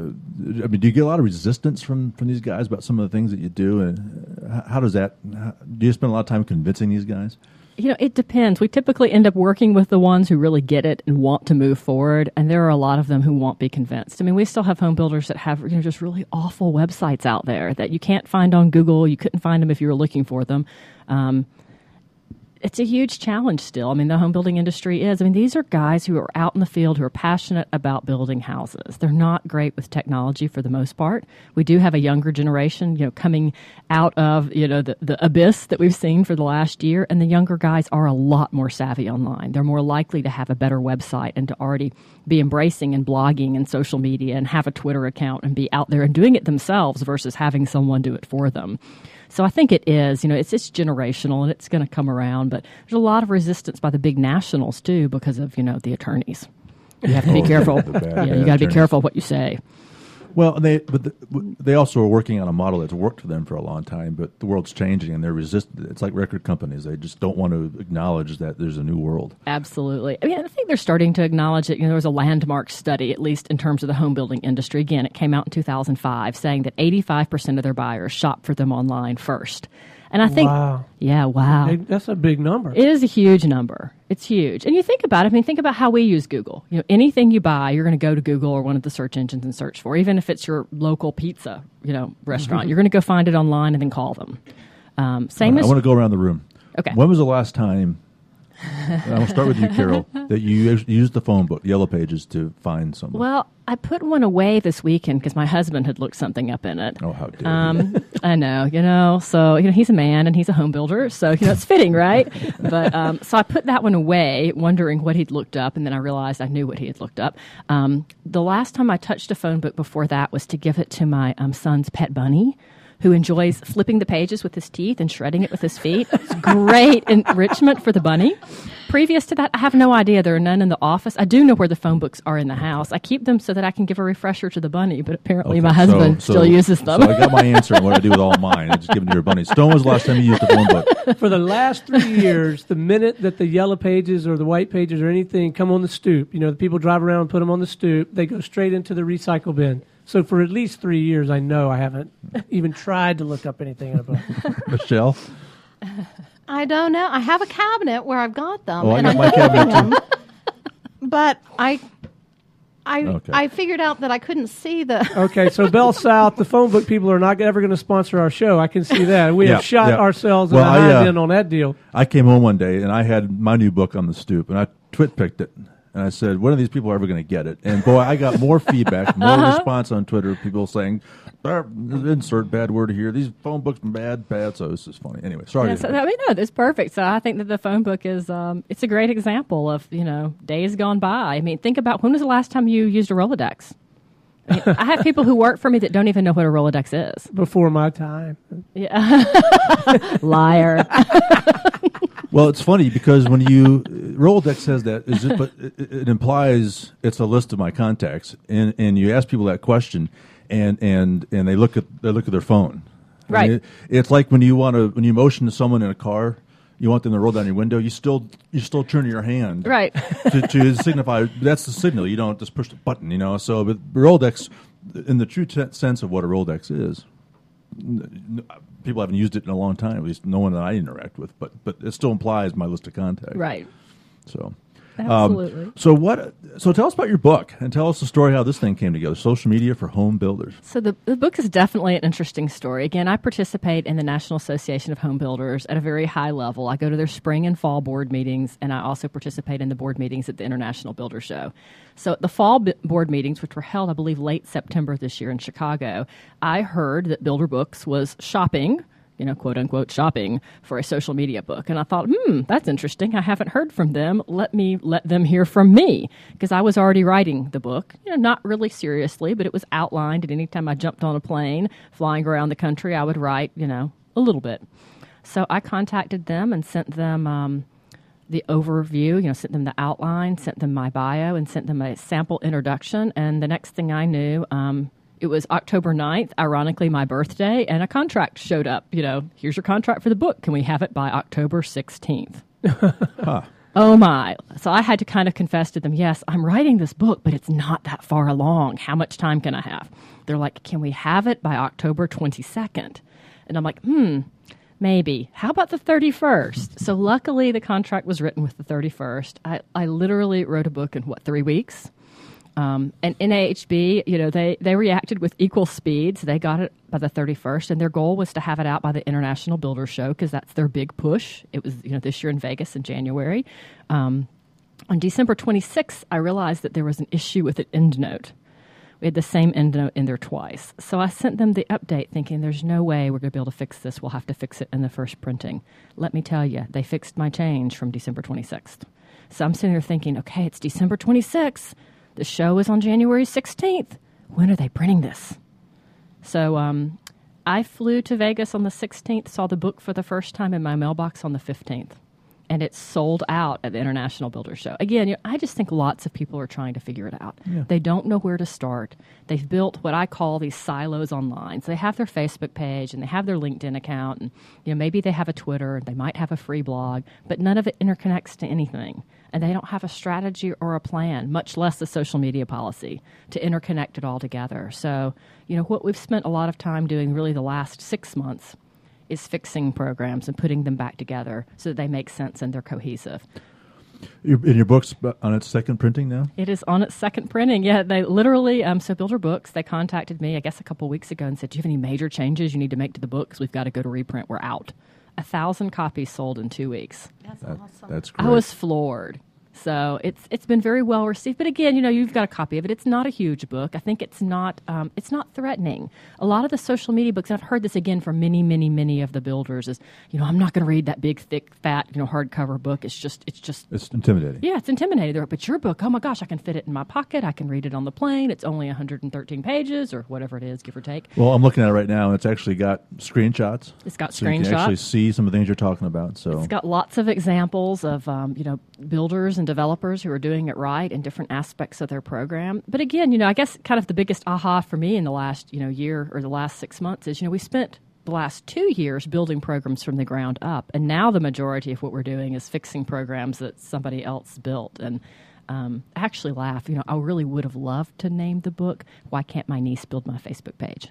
I mean, do you get a lot of resistance from, from these guys about some of the things that you do? And how, how does that, how, do you spend a lot of time convincing these guys? You know, it depends. We typically end up working with the ones who really get it and want to move forward, and there are a lot of them who won't be convinced. I mean, we still have home builders that have, you know, just really awful websites out there that you can't find on Google. You couldn't find them if you were looking for them. Um, it's a huge challenge still. I mean, the home building industry is. I mean, these are guys who are out in the field who are passionate about building houses. They're not great with technology for the most part. We do have a younger generation, you know, coming out of, you know, the, the abyss that we've seen for the last year, and the younger guys are a lot more savvy online. They're more likely to have a better website and to already be embracing and blogging and social media and have a Twitter account and be out there and doing it themselves versus having someone do it for them. So I think it is, you know, it's it's generational and it's going to come around, but there's a lot of resistance by the big nationals too because of, you know, the attorneys. You have to be Oh, careful. the bad, yeah, bad you got to be attorneys. careful what you say. Well, they but the, they also are working on a model that's worked for them for a long time, but the world's changing and they're resistant. It's like record companies; they just don't want to acknowledge that there's a new world. Absolutely. I mean, I think they're starting to acknowledge it. You know, there was a landmark study, at least in terms of the home building industry. Again, it came out in two thousand five, saying that eighty-five percent of their buyers shop for them online first. And I think, Wow. yeah, wow. Big- That's a big number. It is a huge number. It's huge. And you think about it, I mean, think about how we use Google. You know, anything you buy, you're going to go to Google or one of the search engines and search for. Even if it's your local pizza, you know, restaurant, you're going to go find it online and then call them. Um, same I as want to go around the room. Okay. When was the last time? And I'll start with you, Carol. That you actually used the phone book, Yellow Pages, to find someone. Well, I put one away this weekend because my husband had looked something up in it. Oh, how dare you. Um, I know, you know. So you know, he's a man and he's a home builder, so you know it's fitting, right? But um, so I put that one away, wondering what he'd looked up, and then I realized I knew what he had looked up. Um, the last time I touched a phone book before that was to give it to my um, son's pet bunny, who enjoys flipping the pages with his teeth and shredding it with his feet. It's great enrichment for the bunny. Previous to that, I have no idea. There are none in the office. I do know where the phone books are in the house. I keep them so that I can give a refresher to the bunny, but apparently Okay, my husband so- still so- uses them. So I got my answer on what I do with all mine. I just give them to your bunny. Stone, when was the last time you used a phone book? For the last three years, the minute that the yellow pages or the white pages or anything come on the stoop, you know, the people drive around and put them on the stoop, they go straight into the recycle bin. So for at least three years, I know I haven't even tried to look up anything in a book. Michelle? I don't know. I have a cabinet where I've got them, Oh, I and got I'm my cabinet using them. But I, I, Okay. I figured out that I couldn't see the. Okay, so Bell South, the phone book people are not ever going to sponsor our show. I can see that. We Yeah, have shot yeah. ourselves Well, in the I, hind uh, end on that deal. I came home one day and I had my new book on the stoop and I twit picked it. And I said, when are these people ever going to get it? And boy, I got more feedback, more Uh-huh. response on Twitter, people saying, "Ah, insert bad word here. These phone books bad, bad. So this is funny. Anyway, sorry. Yeah, so, I mean, no, it's perfect. So I think that the phone book is, um, it's a great example of, you know, days gone by. I mean, think about when was the last time you used a Rolodex? I, mean, I have people who work for me that don't even know what a Rolodex is. Before my time. Yeah. Liar. Well, it's funny because when you Rolodex says that, is it, but it, it implies it's a list of my contacts, and, and you ask people that question, and, and, and they look at they look at their phone. I Right. mean, it- it's like when you want to when you motion to someone in a car, you want them to roll down your window. You still you still turn your hand Right. to, to signify that's the signal. You don't just push the button, you know. So, but Rolodex, in the true t- sense of what a Rolodex is, n- n- people haven't used it in a long time. At least no one that I interact with, but but it still implies my list of contacts. Right. So, Absolutely. Um, so what? So tell us about your book and tell us the story how this thing came together. Social media for home builders. So the, the book is definitely an interesting story. Again, I participate in the National Association of Home Builders at a very high level. I go to their spring and fall board meetings, and I also participate in the board meetings at the International Builder Show. So at the fall b- board meetings, which were held, I believe, late September this year in Chicago, I heard that Builder Books was shopping, you know, quote unquote shopping for a social media book. And I thought, hmm, that's interesting. I haven't heard from them. Let me let them hear from me. Because I was already writing the book, you know, not really seriously, but it was outlined. And anytime I jumped on a plane flying around the country, I would write, you know, a little bit. So I contacted them and sent them um, the overview, you know, sent them the outline, sent them my bio, and sent them a sample introduction. And the next thing I knew, um, it was October ninth, ironically my birthday, and a contract showed up. You know, here's your contract for the book. Can we have it by October sixteenth? Huh. Oh, my. So I had to kind of confess to them, yes, I'm writing this book, but it's not that far along. How much time can I have? They're like, can we have it by October twenty-second? And I'm like, hmm, maybe. How about the thirty-first? So luckily the contract was written with the thirty-first. I, I literally wrote a book in, what, three weeks? Um, and N A H B, you know, they, they reacted with equal speeds. They got it by the thirty-first, and their goal was to have it out by the International Builder Show because that's their big push. It was, you know, this year in Vegas in January. Um, on December twenty-sixth, I realized that there was an issue with an EndNote. We had the same EndNote in there twice. So I sent them the update thinking there's no way we're going to be able to fix this. We'll have to fix it in the first printing. Let me tell you, they fixed my change from December twenty-sixth. So I'm sitting there thinking, okay, it's December twenty-sixth. The show is on January sixteenth. When are they printing this? So um, I flew to Vegas on the sixteenth, saw the book for the first time in my mailbox on the fifteenth. And it's sold out at the International Builder Show. Again, you know, I just think lots of people are trying to figure it out. Yeah. They don't know where to start. They've built what I call these silos online. So they have their Facebook page and they have their LinkedIn account, and you know maybe they have a Twitter. They might have a free blog, but none of it interconnects to anything. And they don't have a strategy or a plan, much less a social media policy to interconnect it all together. So, you know, what we've spent a lot of time doing really the last six months is fixing programs and putting them back together so that they make sense and they're cohesive. In your book's on its second printing now? It is on its second printing. Yeah, they literally, um, so Builder Books, they contacted me, I guess, a couple weeks ago and said, do you have any major changes you need to make to the book? Because we've got to go to reprint. We're out. A thousand copies sold in two weeks. That's that, awesome. That's great. I was floored. So it's it's been very well received. But again, you know, you've got a copy of it. It's not a huge book. I think it's not um, it's not threatening. A lot of the social media books, and I've heard this again from many, many, many of the builders, is, you know, I'm not going to read that big, thick, fat, you know, hardcover book. It's just it's just it's intimidating. Yeah, it's intimidating. But your book, oh my gosh, I can fit it in my pocket. I can read it on the plane. It's only one hundred thirteen pages or whatever it is, give or take. Well, I'm looking at it right now, and it's actually got screenshots. It's got so screenshots. You can actually see some of the things you're talking about. So it's got lots of examples of um, you know builders and developers who are doing it right in different aspects of their program. But again, you know, I guess kind of the biggest aha for me in the last, you know, year or the last six months is, you know, we spent the last two years building programs from the ground up. And now the majority of what we're doing is fixing programs that somebody else built. And um, I actually laugh, you know, I really would have loved to name the book, Why Can't My Niece Build My Facebook Page?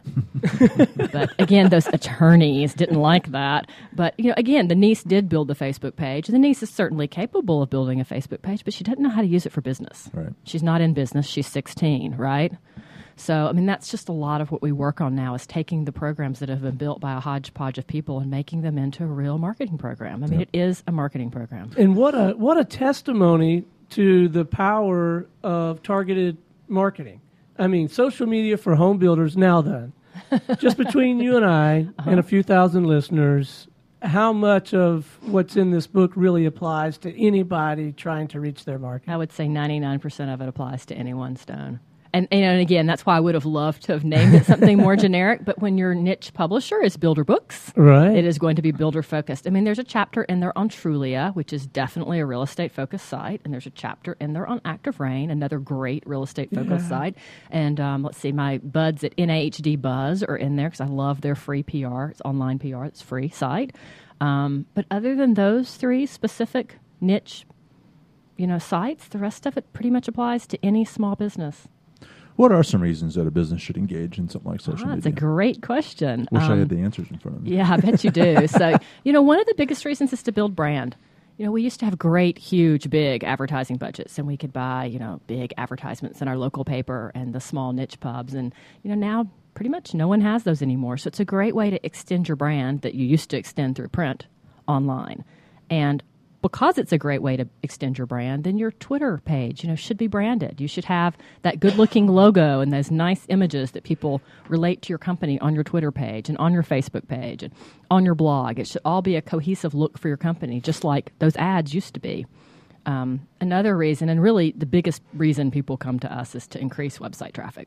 But again, those attorneys didn't like that. But, you know, again, the niece did build the Facebook page. And the niece is certainly capable of building a Facebook page, but she doesn't know how to use it for business. Right. She's not in business. She's sixteen, right? So, I mean, that's just a lot of what we work on now is taking the programs that have been built by a hodgepodge of people and making them into a real marketing program. I mean, yep. It is a marketing program. And what a what a testimony to the power of targeted marketing. I mean, social media for home builders now then. Just between you and I uh-huh. and a few thousand listeners, how much of what's in this book really applies to anybody trying to reach their market? I would say ninety-nine percent of it applies to anyone, Stone. And, and again, that's why I would have loved to have named it something more generic. But when your niche publisher is Builder Books, right, it is going to be builder focused. I mean, there's a chapter in there on Trulia, which is definitely a real estate focused site, and there's a chapter in there on Active Rain, another great real estate focused yeah. site. And um, let's see, my buds at N A H D Buzz are in there because I love their free P R. It's online P R. It's free site. Um, but other than those three specific niche, you know, sites, the rest of it pretty much applies to any small business. What are some reasons that a business should engage in something like social ah, media? That's a great question. Wish um, I had the answers in front of me. Yeah, I bet you do. So, you know, one of the biggest reasons is to build brand. You know, we used to have great, huge, big advertising budgets, and we could buy, you know, big advertisements in our local paper and the small niche pubs. And, you know, now pretty much no one has those anymore. So it's a great way to extend your brand that you used to extend through print online. And because it's a great way to extend your brand, then your Twitter page, you know, should be branded. You should have that good-looking logo and those nice images that people relate to your company on your Twitter page and on your Facebook page and on your blog. It should all be a cohesive look for your company, just like those ads used to be. Um, another reason, and really the biggest reason people come to us, is to increase website traffic.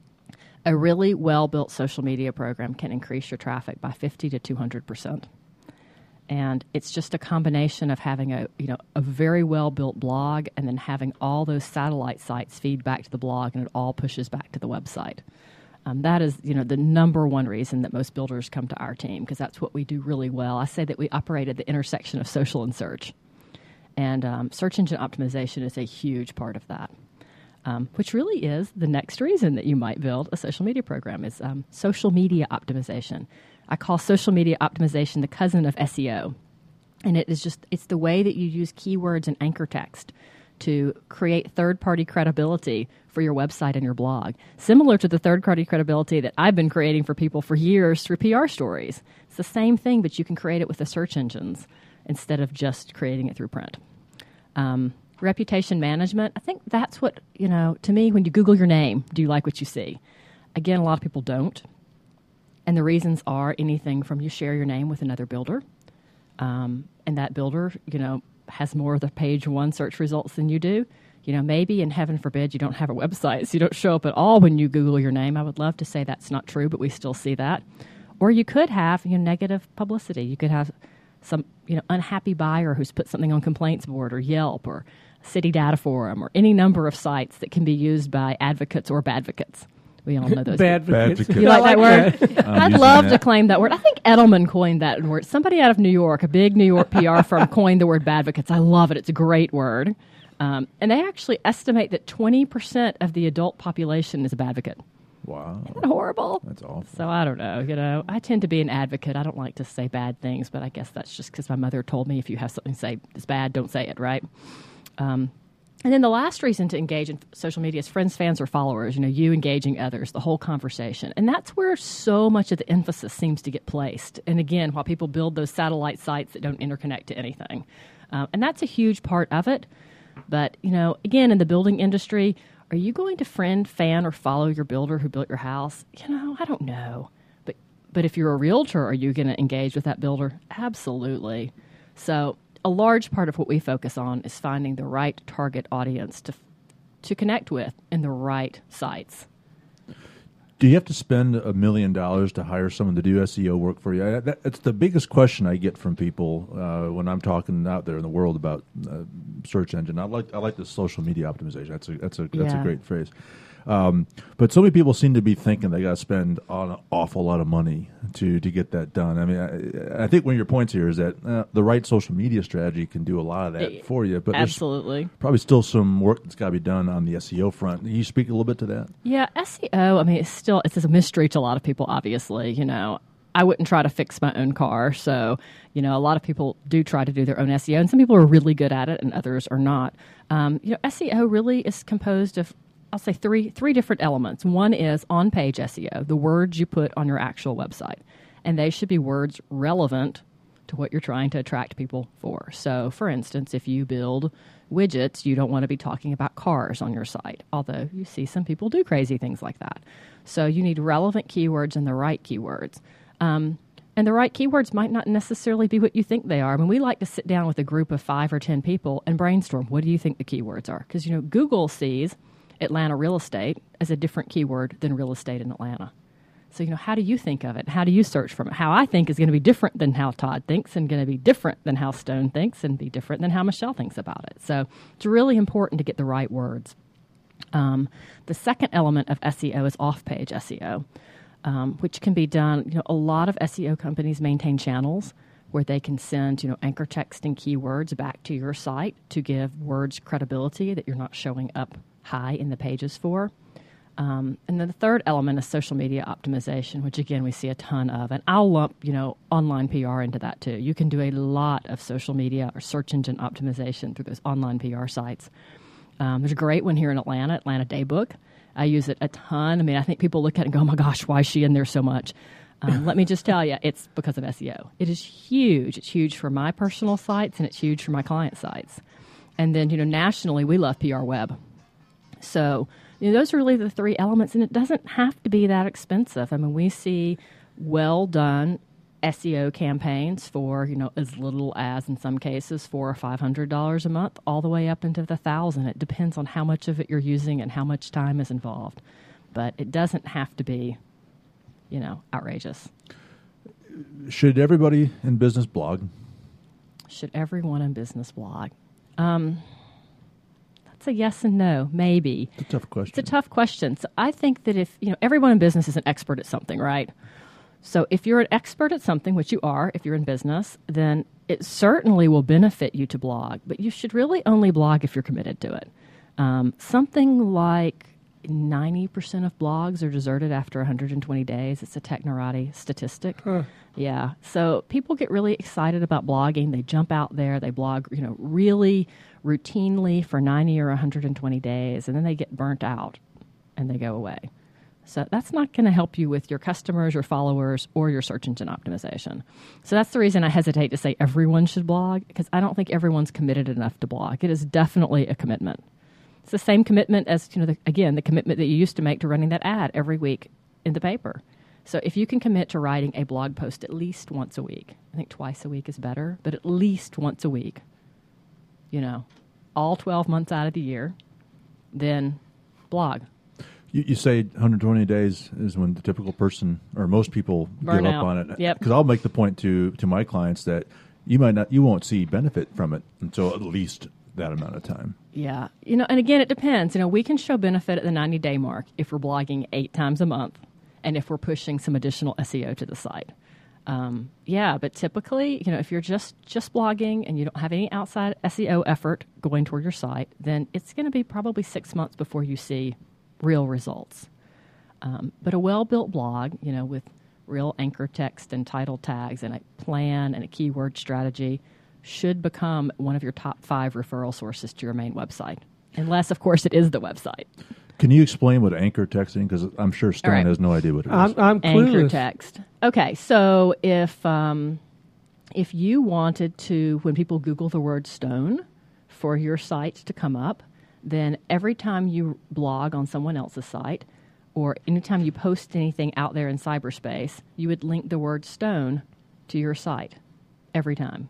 A really well-built social media program can increase your traffic by fifty to two hundred percent. And it's just a combination of having a you know a very well built blog and then having all those satellite sites feed back to the blog, and it all pushes back to the website. Um, that is you know the number one reason that most builders come to our team, because that's what we do really well. I say that we operate at the intersection of social and search, and um, search engine optimization is a huge part of that. Um, which really is the next reason that you might build a social media program is um, social media optimization. I call social media optimization the cousin of S E O. And it is just, it's the way that you use keywords and anchor text to create third-party credibility for your website and your blog, similar to the third-party credibility that I've been creating for people for years through P R stories. It's the same thing, but you can create it with the search engines instead of just creating it through print. Um, reputation management, I think that's what, you know, to me, when you Google your name, do you like what you see? Again, a lot of people don't. And the reasons are anything from you share your name with another builder, um, and that builder, you know, has more of the page one search results than you do. You know, maybe, and heaven forbid, you don't have a website, so you don't show up at all when you Google your name. I would love to say that's not true, but we still see that. Or you could have, you know, negative publicity. You could have some, you know, unhappy buyer who's put something on Complaints Board or Yelp or City Data Forum or any number of sites that can be used by advocates or badvocates. We all know those. Badvocates. Badvocates. You like that word? I'm I'd using love that. to claim that word. I think Edelman coined that word. Somebody out of New York, a big New York P R firm, coined the word badvocates. I love it. It's a great word. Um, and they actually estimate that twenty percent of the adult population is a badvocate. Wow. Isn't that horrible? That's awful. So I don't know. You know, I tend to be an advocate. I don't like to say bad things, but I guess that's just because my mother told me if you have something to say is bad, don't say it, right? Um, and then the last reason to engage in social media is friends, fans, or followers. You know, you engaging others, the whole conversation. And that's where so much of the emphasis seems to get placed. And again, while people build those satellite sites that don't interconnect to anything. Um, and that's a huge part of it. But, you know, again, in the building industry, are you going to friend, fan, or follow your builder who built your house? You know, I don't know. But but if you're a realtor, are you going to engage with that builder? Absolutely. So a large part of what we focus on is finding the right target audience to to connect with in the right sites. Do you have to spend a million dollars to hire someone to do S E O work for you? I, that, that's the biggest question I get from people uh, when I'm talking out there in the world about uh, search engine. I like I like the social media optimization. That's a that's a that's Yeah. a great phrase. Um, but so many people seem to be thinking they got to spend an awful lot of money to to get that done. I mean, I, I think one of your points here is that uh, the right social media strategy can do a lot of that It- for you. But Absolutely. there's probably still some work that's got to be done on the S E O front. Can you speak a little bit to that? Yeah, S E O, I mean, it's still, it's a mystery to a lot of people, obviously. You know, I wouldn't try to fix my own car. So, you know, a lot of people do try to do their own S E O, and some people are really good at it and others are not. Um, you know, S E O really is composed of, I'll say three three different elements. One is on-page S E O, the words you put on your actual website. And they should be words relevant to what you're trying to attract people for. So, for instance, if you build widgets, you don't want to be talking about cars on your site, although you see some people do crazy things like that. So you need relevant keywords and the right keywords. Um, and the right keywords might not necessarily be what you think they are. I mean, we like to sit down with a group of five or ten people and brainstorm, what do you think the keywords are? Because, you know, Google sees Atlanta real estate as a different keyword than real estate in Atlanta. So, you know, how do you think of it? How do you search from it? How I think is going to be different than how Todd thinks, and going to be different than how Stone thinks, and be different than how Michelle thinks about it. So it's really important to get the right words. Um, the second element of S E O is off-page S E O, um, which can be done, you know, a lot of S E O companies maintain channels where they can send, you know, anchor text and keywords back to your site to give words credibility that you're not showing up high in the pages for. Um, and then the third element is social media optimization, which, again, we see a ton of. And I'll lump, you know, online P R into that, too. You can do a lot of social media or search engine optimization through those online P R sites. Um, there's a great one here in Atlanta, Atlanta Daybook. I use it a ton. I mean, I think people look at it and go, oh, my gosh, why is she in there so much? Um, let me just tell you, it's because of S E O. It is huge. It's huge for my personal sites, and it's huge for my client sites. And then, you know, nationally, we love P R Web. So, you know, those are really the three elements, and it doesn't have to be that expensive. I mean, we see well-done S E O campaigns for, you know, as little as, in some cases, four or five hundred dollars a month, all the way up into the thousand. It depends on how much of it you're using and how much time is involved. But it doesn't have to be, you know, outrageous. Should everybody in business blog? Should everyone in business blog? Um, that's a yes and no, maybe. It's a tough question. It's a tough question. So I think that if, you know, everyone in business is an expert at something, right? So if you're an expert at something, which you are, if you're in business, then it certainly will benefit you to blog. But you should really only blog if you're committed to it. Um, something like ninety percent of blogs are deserted after one hundred twenty days. It's a Technorati statistic. Huh. Yeah. So people get really excited about blogging. They jump out there. They blog, you know, really routinely for ninety or one hundred twenty days, and then they get burnt out and they go away. So that's not going to help you with your customers, your followers, or your search engine optimization. So that's the reason I hesitate to say everyone should blog, because I don't think everyone's committed enough to blog. It is definitely a commitment. It's the same commitment as, you know, the, again, the commitment that you used to make to running that ad every week in the paper. So if you can commit to writing a blog post at least once a week, I think twice a week is better, but at least once a week, you know, all twelve months out of the year, then blog. You, you say one hundred twenty days is when the typical person or most people Burn give out. up on it. Yep. Because I'll make the point to to my clients that you might not, you won't see benefit from it until at least that amount of time. Yeah. You know, and again, it depends. You know, we can show benefit at the ninety-day mark if we're blogging eight times a month and if we're pushing some additional S E O to the site. Um, yeah, but typically, you know, if you're just, just blogging and you don't have any outside S E O effort going toward your site, then it's going to be probably six months before you see real results. Um, but a well-built blog, you know, with real anchor text and title tags and a plan and a keyword strategy should become one of your top five referral sources to your main website. Unless, of course, it is the website. Can you explain what anchor texting? Because I'm sure Stone right. has no idea what it is. I'm, I'm Anchor clueless. text. Okay, so if um, if you wanted to, when people Google the word stone, for your site to come up, then every time you blog on someone else's site, or anytime you post anything out there in cyberspace, you would link the word stone to your site every time.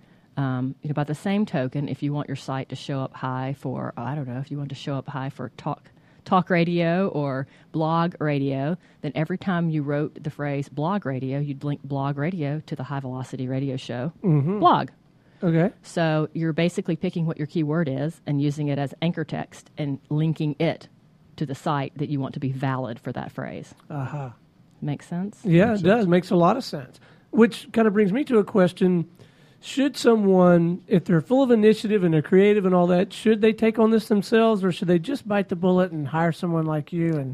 Um, you know, by the same token, if you want your site to show up high for, I don't know, if you want to show up high for talk talk radio or blog radio, then every time you wrote the phrase blog radio, you'd link blog radio to the High Velocity Radio Show Mm-hmm. blog. Okay. So you're basically picking what your keyword is and using it as anchor text and linking it to the site that you want to be valid for that phrase. Uh-huh. Make sense? Yeah, Makes it does. Makes a lot of sense. Which kind of brings me to a question. Should someone, if they're full of initiative and they're creative and all that, should they take on this themselves, or should they just bite the bullet and hire someone like you and,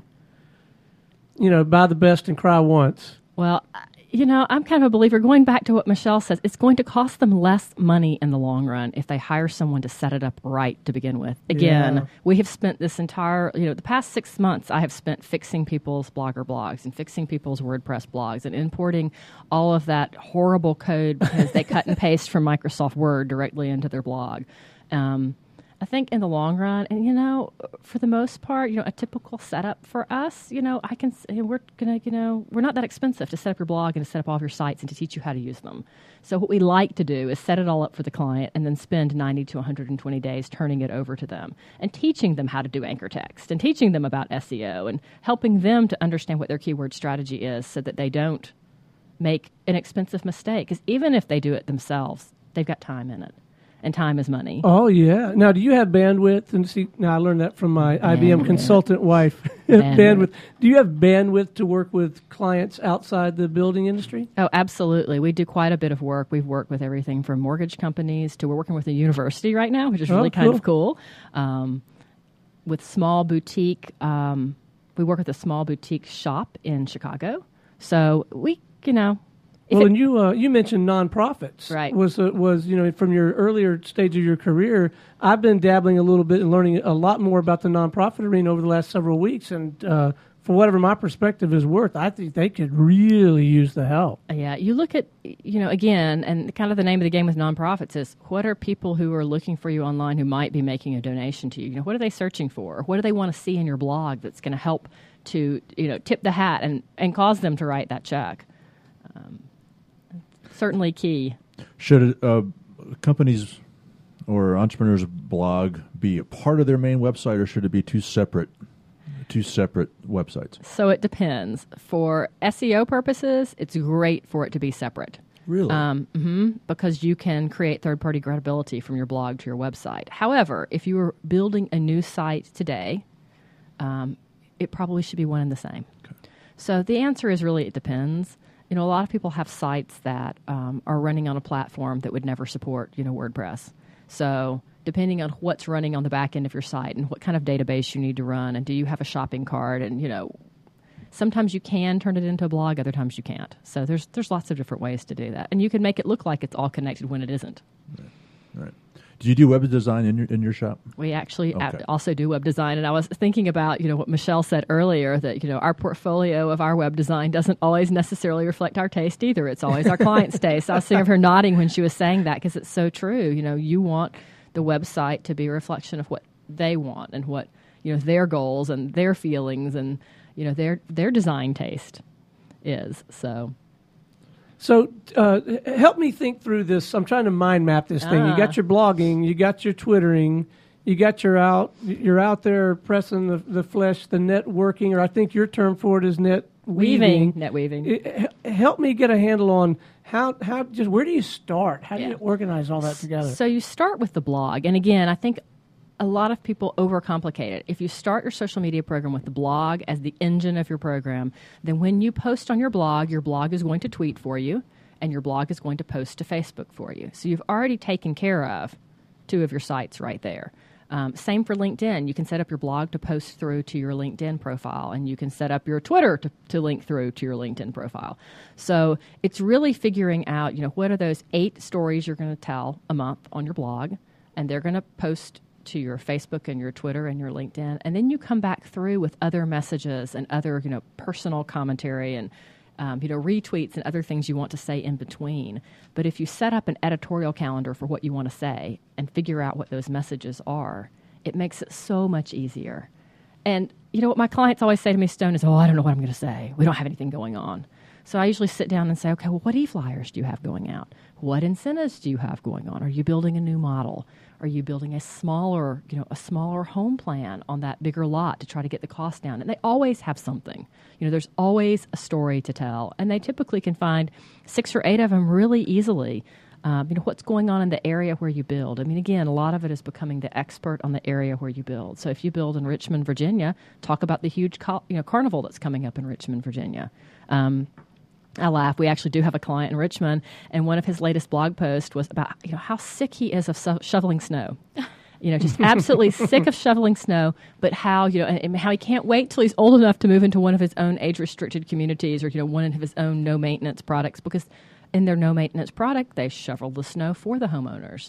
you know, buy the best and cry once? Well, you know, I'm kind of a believer, going back to what Michelle says, it's going to cost them less money in the long run if they hire someone to set it up right to begin with. Again, Yeah. we have spent this entire, you know, the past six months, I have spent fixing people's Blogger blogs and fixing people's WordPress blogs and importing all of that horrible code because they cut and paste from Microsoft Word directly into their blog. Um, I think in the long run, and you know, for the most part, you know, a typical setup for us, you know, I can, you know, we're gonna, you know, we're not that expensive to set up your blog and to set up all of your sites and to teach you how to use them. So what we like to do is set it all up for the client and then spend ninety to one hundred twenty days turning it over to them and teaching them how to do anchor text and teaching them about S E O and helping them to understand what their keyword strategy is so that they don't make an expensive mistake. Because even if they do it themselves, they've got time in it. And time is money. Oh, yeah. Now, do you have bandwidth? And see, now I learned that from my I B M Bandwidth. consultant wife. Bandwidth. bandwidth. Do you have bandwidth to work with clients outside the building industry? Oh, absolutely. We do quite a bit of work. We've worked with everything from mortgage companies to we're working with a university right now, which is really Oh, kind cool. of cool. Um, with small boutique, um, we work with a small boutique shop in Chicago. So we, you know, if Well, it- and you uh, you mentioned nonprofits. Right. Was uh, was you know from your earlier stage of your career, I've been dabbling a little bit and learning a lot more about the nonprofit arena over the last several weeks, and uh, for whatever my perspective is worth, I think they could really use the help. Yeah, you look at, you know, again, and kind of the name of the game with nonprofits is what are people who are looking for you online who might be making a donation to you? You know, what are they searching for? What do they want to see in your blog that's going to help to, you know, tip the hat and, and cause them to write that check? Um, certainly key. Should uh, companies or entrepreneurs' blog be a part of their main website, or should it be two separate, two separate websites? So it depends. For S E O purposes, it's great for it to be separate. Really? Um, hmm because you can create third-party credibility from your blog to your website. However, if you were building a new site today, um, it probably should be one and the same. Okay. So the answer is really it depends. You know, a lot of people have sites that um, are running on a platform that would never support, you know, WordPress. So depending on what's running on the back end of your site and what kind of database you need to run, and do you have a shopping cart, and, you know, Sometimes you can turn it into a blog, other times you can't. So there's there's lots of different ways to do that. And you can make it look like it's all connected when it isn't. Right. Right. Do you do web design in your in your shop? We actually Okay. also do web design, and I was thinking about, you know, what Michelle said earlier, that, you know, our portfolio of our web design doesn't always necessarily reflect our taste either. It's always our client's taste. I was seeing her nodding when she was saying that, because it's so true. You know, you want the website to be a reflection of what they want and what, you know, their goals and their feelings and, you know, their their design taste is. So. So uh, help me think through this. I'm trying to mind map this thing. Ah. You got your blogging, you got your Twittering, you got your out. You're out there pressing the, the flesh, the networking, or I think your term for it is net weaving. Weaving, net weaving. It, help me get a handle on how how just where do you start? How do Yeah. you organize all that together? So you start with the blog, and again, I think a lot of people overcomplicate it. If you start your social media program with the blog as the engine of your program, then when you post on your blog, your blog is going to tweet for you, and your blog is going to post to Facebook for you. So you've already taken care of two of your sites right there. Um, same for LinkedIn. You can set up your blog to post through to your LinkedIn profile, and you can set up your Twitter to, to link through to your LinkedIn profile. So it's really figuring out, you know, what are those eight stories you're going to tell a month on your blog, and they're going to post to your Facebook and your Twitter and your LinkedIn, and then you come back through with other messages and other, you know, personal commentary and um, you know, retweets and other things you want to say in between. But if you set up an editorial calendar for what you want to say and figure out what those messages are, it makes it so much easier. And you know what my clients always say to me, Stone, is, oh, I don't know what I'm going to say. We don't have anything going on. So I usually sit down and say, okay, well, what e-flyers do you have going out? What incentives do you have going on? Are you building a new model? Are you building a smaller, you know, a smaller home plan on that bigger lot to try to get the cost down? And they always have something. You know, there's always a story to tell, and they typically can find six or eight of them really easily. Um, you know, what's going on in the area where you build. I mean, again, a lot of it is becoming the expert on the area where you build. So if you build in Richmond, Virginia, talk about the huge co- you know, carnival that's coming up in Richmond, Virginia. Um, I laugh. We actually do have a client in Richmond, and one of his latest blog posts was about, you know, how sick he is of so- shoveling snow. You know, just absolutely sick of shoveling snow, but how, you know, and, and how he can't wait till he's old enough to move into one of his own age-restricted communities or, you know, one of his own no-maintenance products, because in their no-maintenance product, they shovel the snow for the homeowners.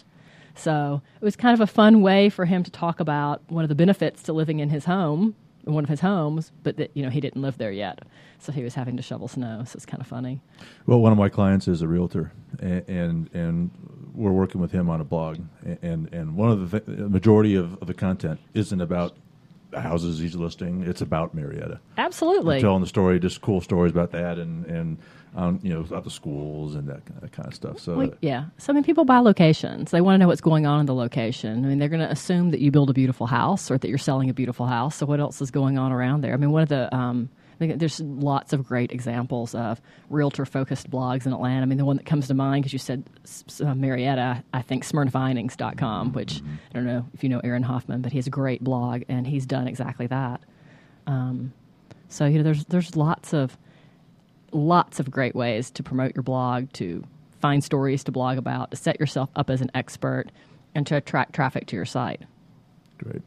So it was kind of a fun way for him to talk about one of the benefits to living in his home, in one of his homes, but that, you know, he didn't live there yet. So he was having to shovel snow. So it's kind of funny. Well, one of my clients is a realtor, and and, and we're working with him on a blog. And and one of the, th- the majority of, of the content isn't about the houses he's listing. It's about Marietta. Absolutely. I'm telling the story, just cool stories about that, and and um, you know, about the schools and that, that kind of stuff. So Well, yeah. So I mean, people buy locations. They want to know what's going on in the location. I mean, they're going to assume that you build a beautiful house or that you're selling a beautiful house. So what else is going on around there? I mean, one of the um, I think there's lots of great examples of realtor-focused blogs in Atlanta. I mean, the one that comes to mind, because you said uh, Marietta, I think Smyrna Findings dot com, which mm-hmm. I don't know if you know Aaron Hoffman, but he has a great blog, and he's done exactly that. Um, so, you know, there's there's lots of lots of great ways to promote your blog, to find stories to blog about, to set yourself up as an expert, and to attract traffic to your site. Great.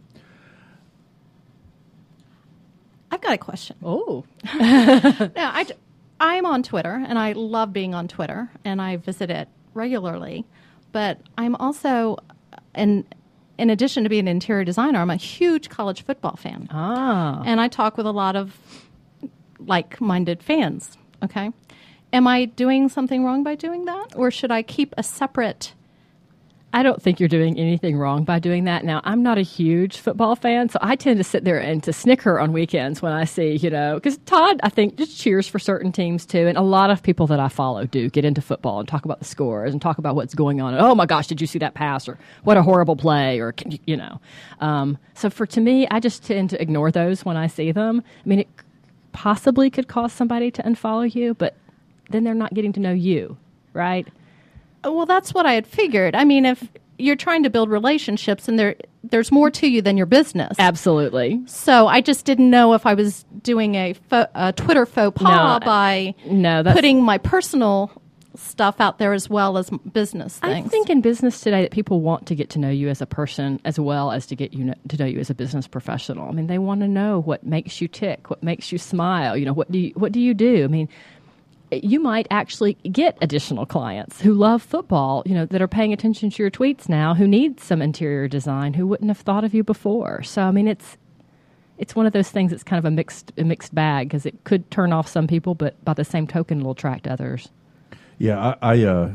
I've got a question. Oh. Now, I, I'm on Twitter, and I love being on Twitter, and I visit it regularly. But I'm also, in, in addition to being an interior designer, I'm a huge college football fan. Ah. And I talk with a lot of like-minded fans, okay? Am I doing something wrong by doing that? Or should I keep a separate... I don't think you're doing anything wrong by doing that. Now, I'm not a huge football fan, so I tend to sit there and to snicker on weekends when I see, you know, because Todd, I think, just cheers for certain teams too. And a lot of people that I follow do get into football and talk about the scores and talk about what's going on. And, oh my gosh, did you see that pass? Or what a horrible play? Or, you know. Um, so for to me, I just tend to ignore those when I see them. I mean, it possibly could cause somebody to unfollow you, but then they're not getting to know you, right? Well, that's what I had figured. I mean, if you're trying to build relationships and there there's more to you than your business. Absolutely. So I just didn't know if I was doing a, fo- a Twitter faux pas No, by no, that's, putting my personal stuff out there as well as business things. I think in business today that people want to get to know you as a person as well as to get you know, to know you as a business professional. I mean, they want to know what makes you tick, what makes you smile. You know, what do you, what do you do? I mean, you might actually get additional clients who love football, you know, that are paying attention to your tweets now, who need some interior design, who wouldn't have thought of you before. So, I mean, it's it's one of those things that's kind of a mixed a mixed bag because it could turn off some people, but by the same token, it'll attract others. Yeah, I, I uh,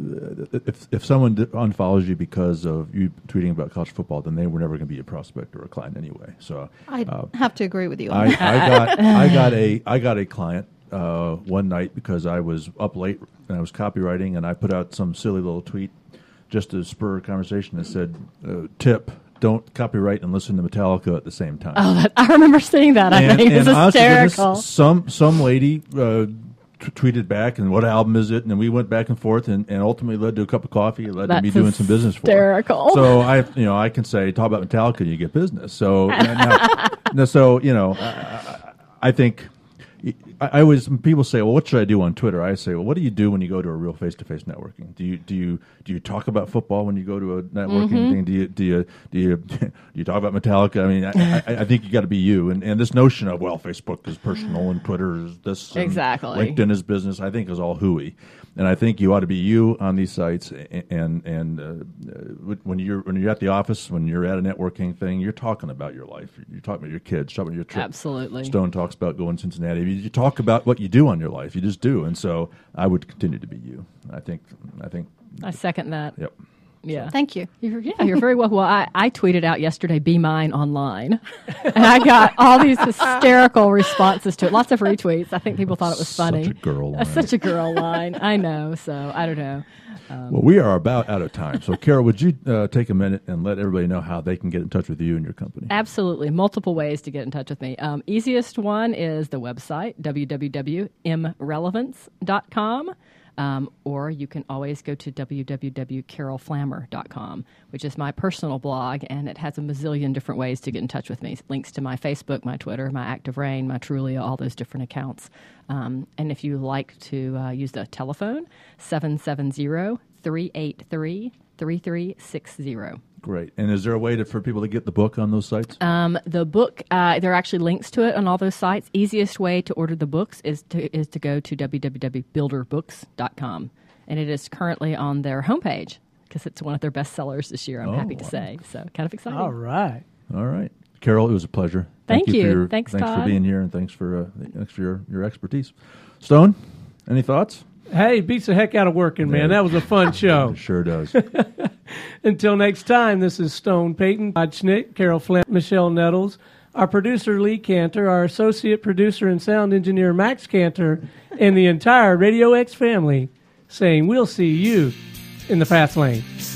if if someone unfollows you because of you tweeting about college football, then they were never going to be a prospect or a client anyway. So I uh, have to agree with you on I, that. I got I got a I got a client uh, one night because I was up late and I was copywriting and I put out some silly little tweet just to spur a conversation that said, uh, "Tip: don't copyright and listen to Metallica at the same time." Oh, that, I remember seeing that. I and, think it's and honestly, hysterical. goodness, some some lady. Uh, T- tweeted back and what album is it, and then we went back and forth, and, and ultimately led to a cup of coffee. It led That's to me doing some business for her. hysterical. So I, you know, I can say talk about Metallica, and you get business. So, now, now, so you know, I, I think I, I always people say, well, what should I do on Twitter? I say, well, what do you do when you go to a real face to face networking? Do you do you do you talk about football when you go to a networking Mm-hmm. thing? Do you do you do you do you talk about Metallica? I mean, I, I, I think you got to be you. And, and this notion of well, Facebook is personal and Twitter is this, and Exactly. LinkedIn is business, I think is all hooey. And I think you ought to be you on these sites. And and uh, when you're when you're at the office, when you're at a networking thing, you're talking about your life. You're talking about your kids, talking about your trip. Absolutely. Stone talks about going to Cincinnati. You, you talk about what you do on your life. You just do. And so I would continue to be you. I think. I think. I second that. Yep. Yeah. Thank you. You're, yeah, you're very well. Well, I, I tweeted out yesterday, "Be mine online," and I got all these hysterical responses to it. Lots of retweets. I think people thought it was funny. Such a girl line. That's such a girl line. I know. So I don't know. Um, Well, we are about out of time. So, Carol, would you uh, take a minute and let everybody know how they can get in touch with you and your company? Absolutely. Multiple ways to get in touch with me. Um, easiest one is the website, w w w dot m relevance dot com. Um, or you can always go to w w w dot carol flammer dot com, which is my personal blog, and it has a mazillion different ways to get in touch with me. Links to my Facebook, my Twitter, my Active Rain, my Trulia, all those different accounts. Um, and if you like to uh, use the telephone, seven seven zero, three eight three, three three six zero. Great. And is there a way to, for people to get the book on those sites? Um, the book, uh, there are actually links to it on all those sites. Easiest way to order the books is to is to go to w w w dot builder books dot com. And it is currently on their homepage because it's one of their best sellers this year, I'm Oh, happy to wow. say. So kind of exciting. All right. All right. Carol, it was a pleasure. Thank you. you. For your, Thanks, thanks Todd. for being here, and thanks for, uh, thanks for your, your expertise. Stone, any thoughts? Hey, beats the heck out of working, man. That was a fun show. It sure does. Until next time, this is Stone Payton, Todd Schnick, Carol Flint, Michelle Nettles, our producer Lee Cantor, our associate producer and sound engineer Max Cantor, and the entire Radio X family saying we'll see you in the fast lane.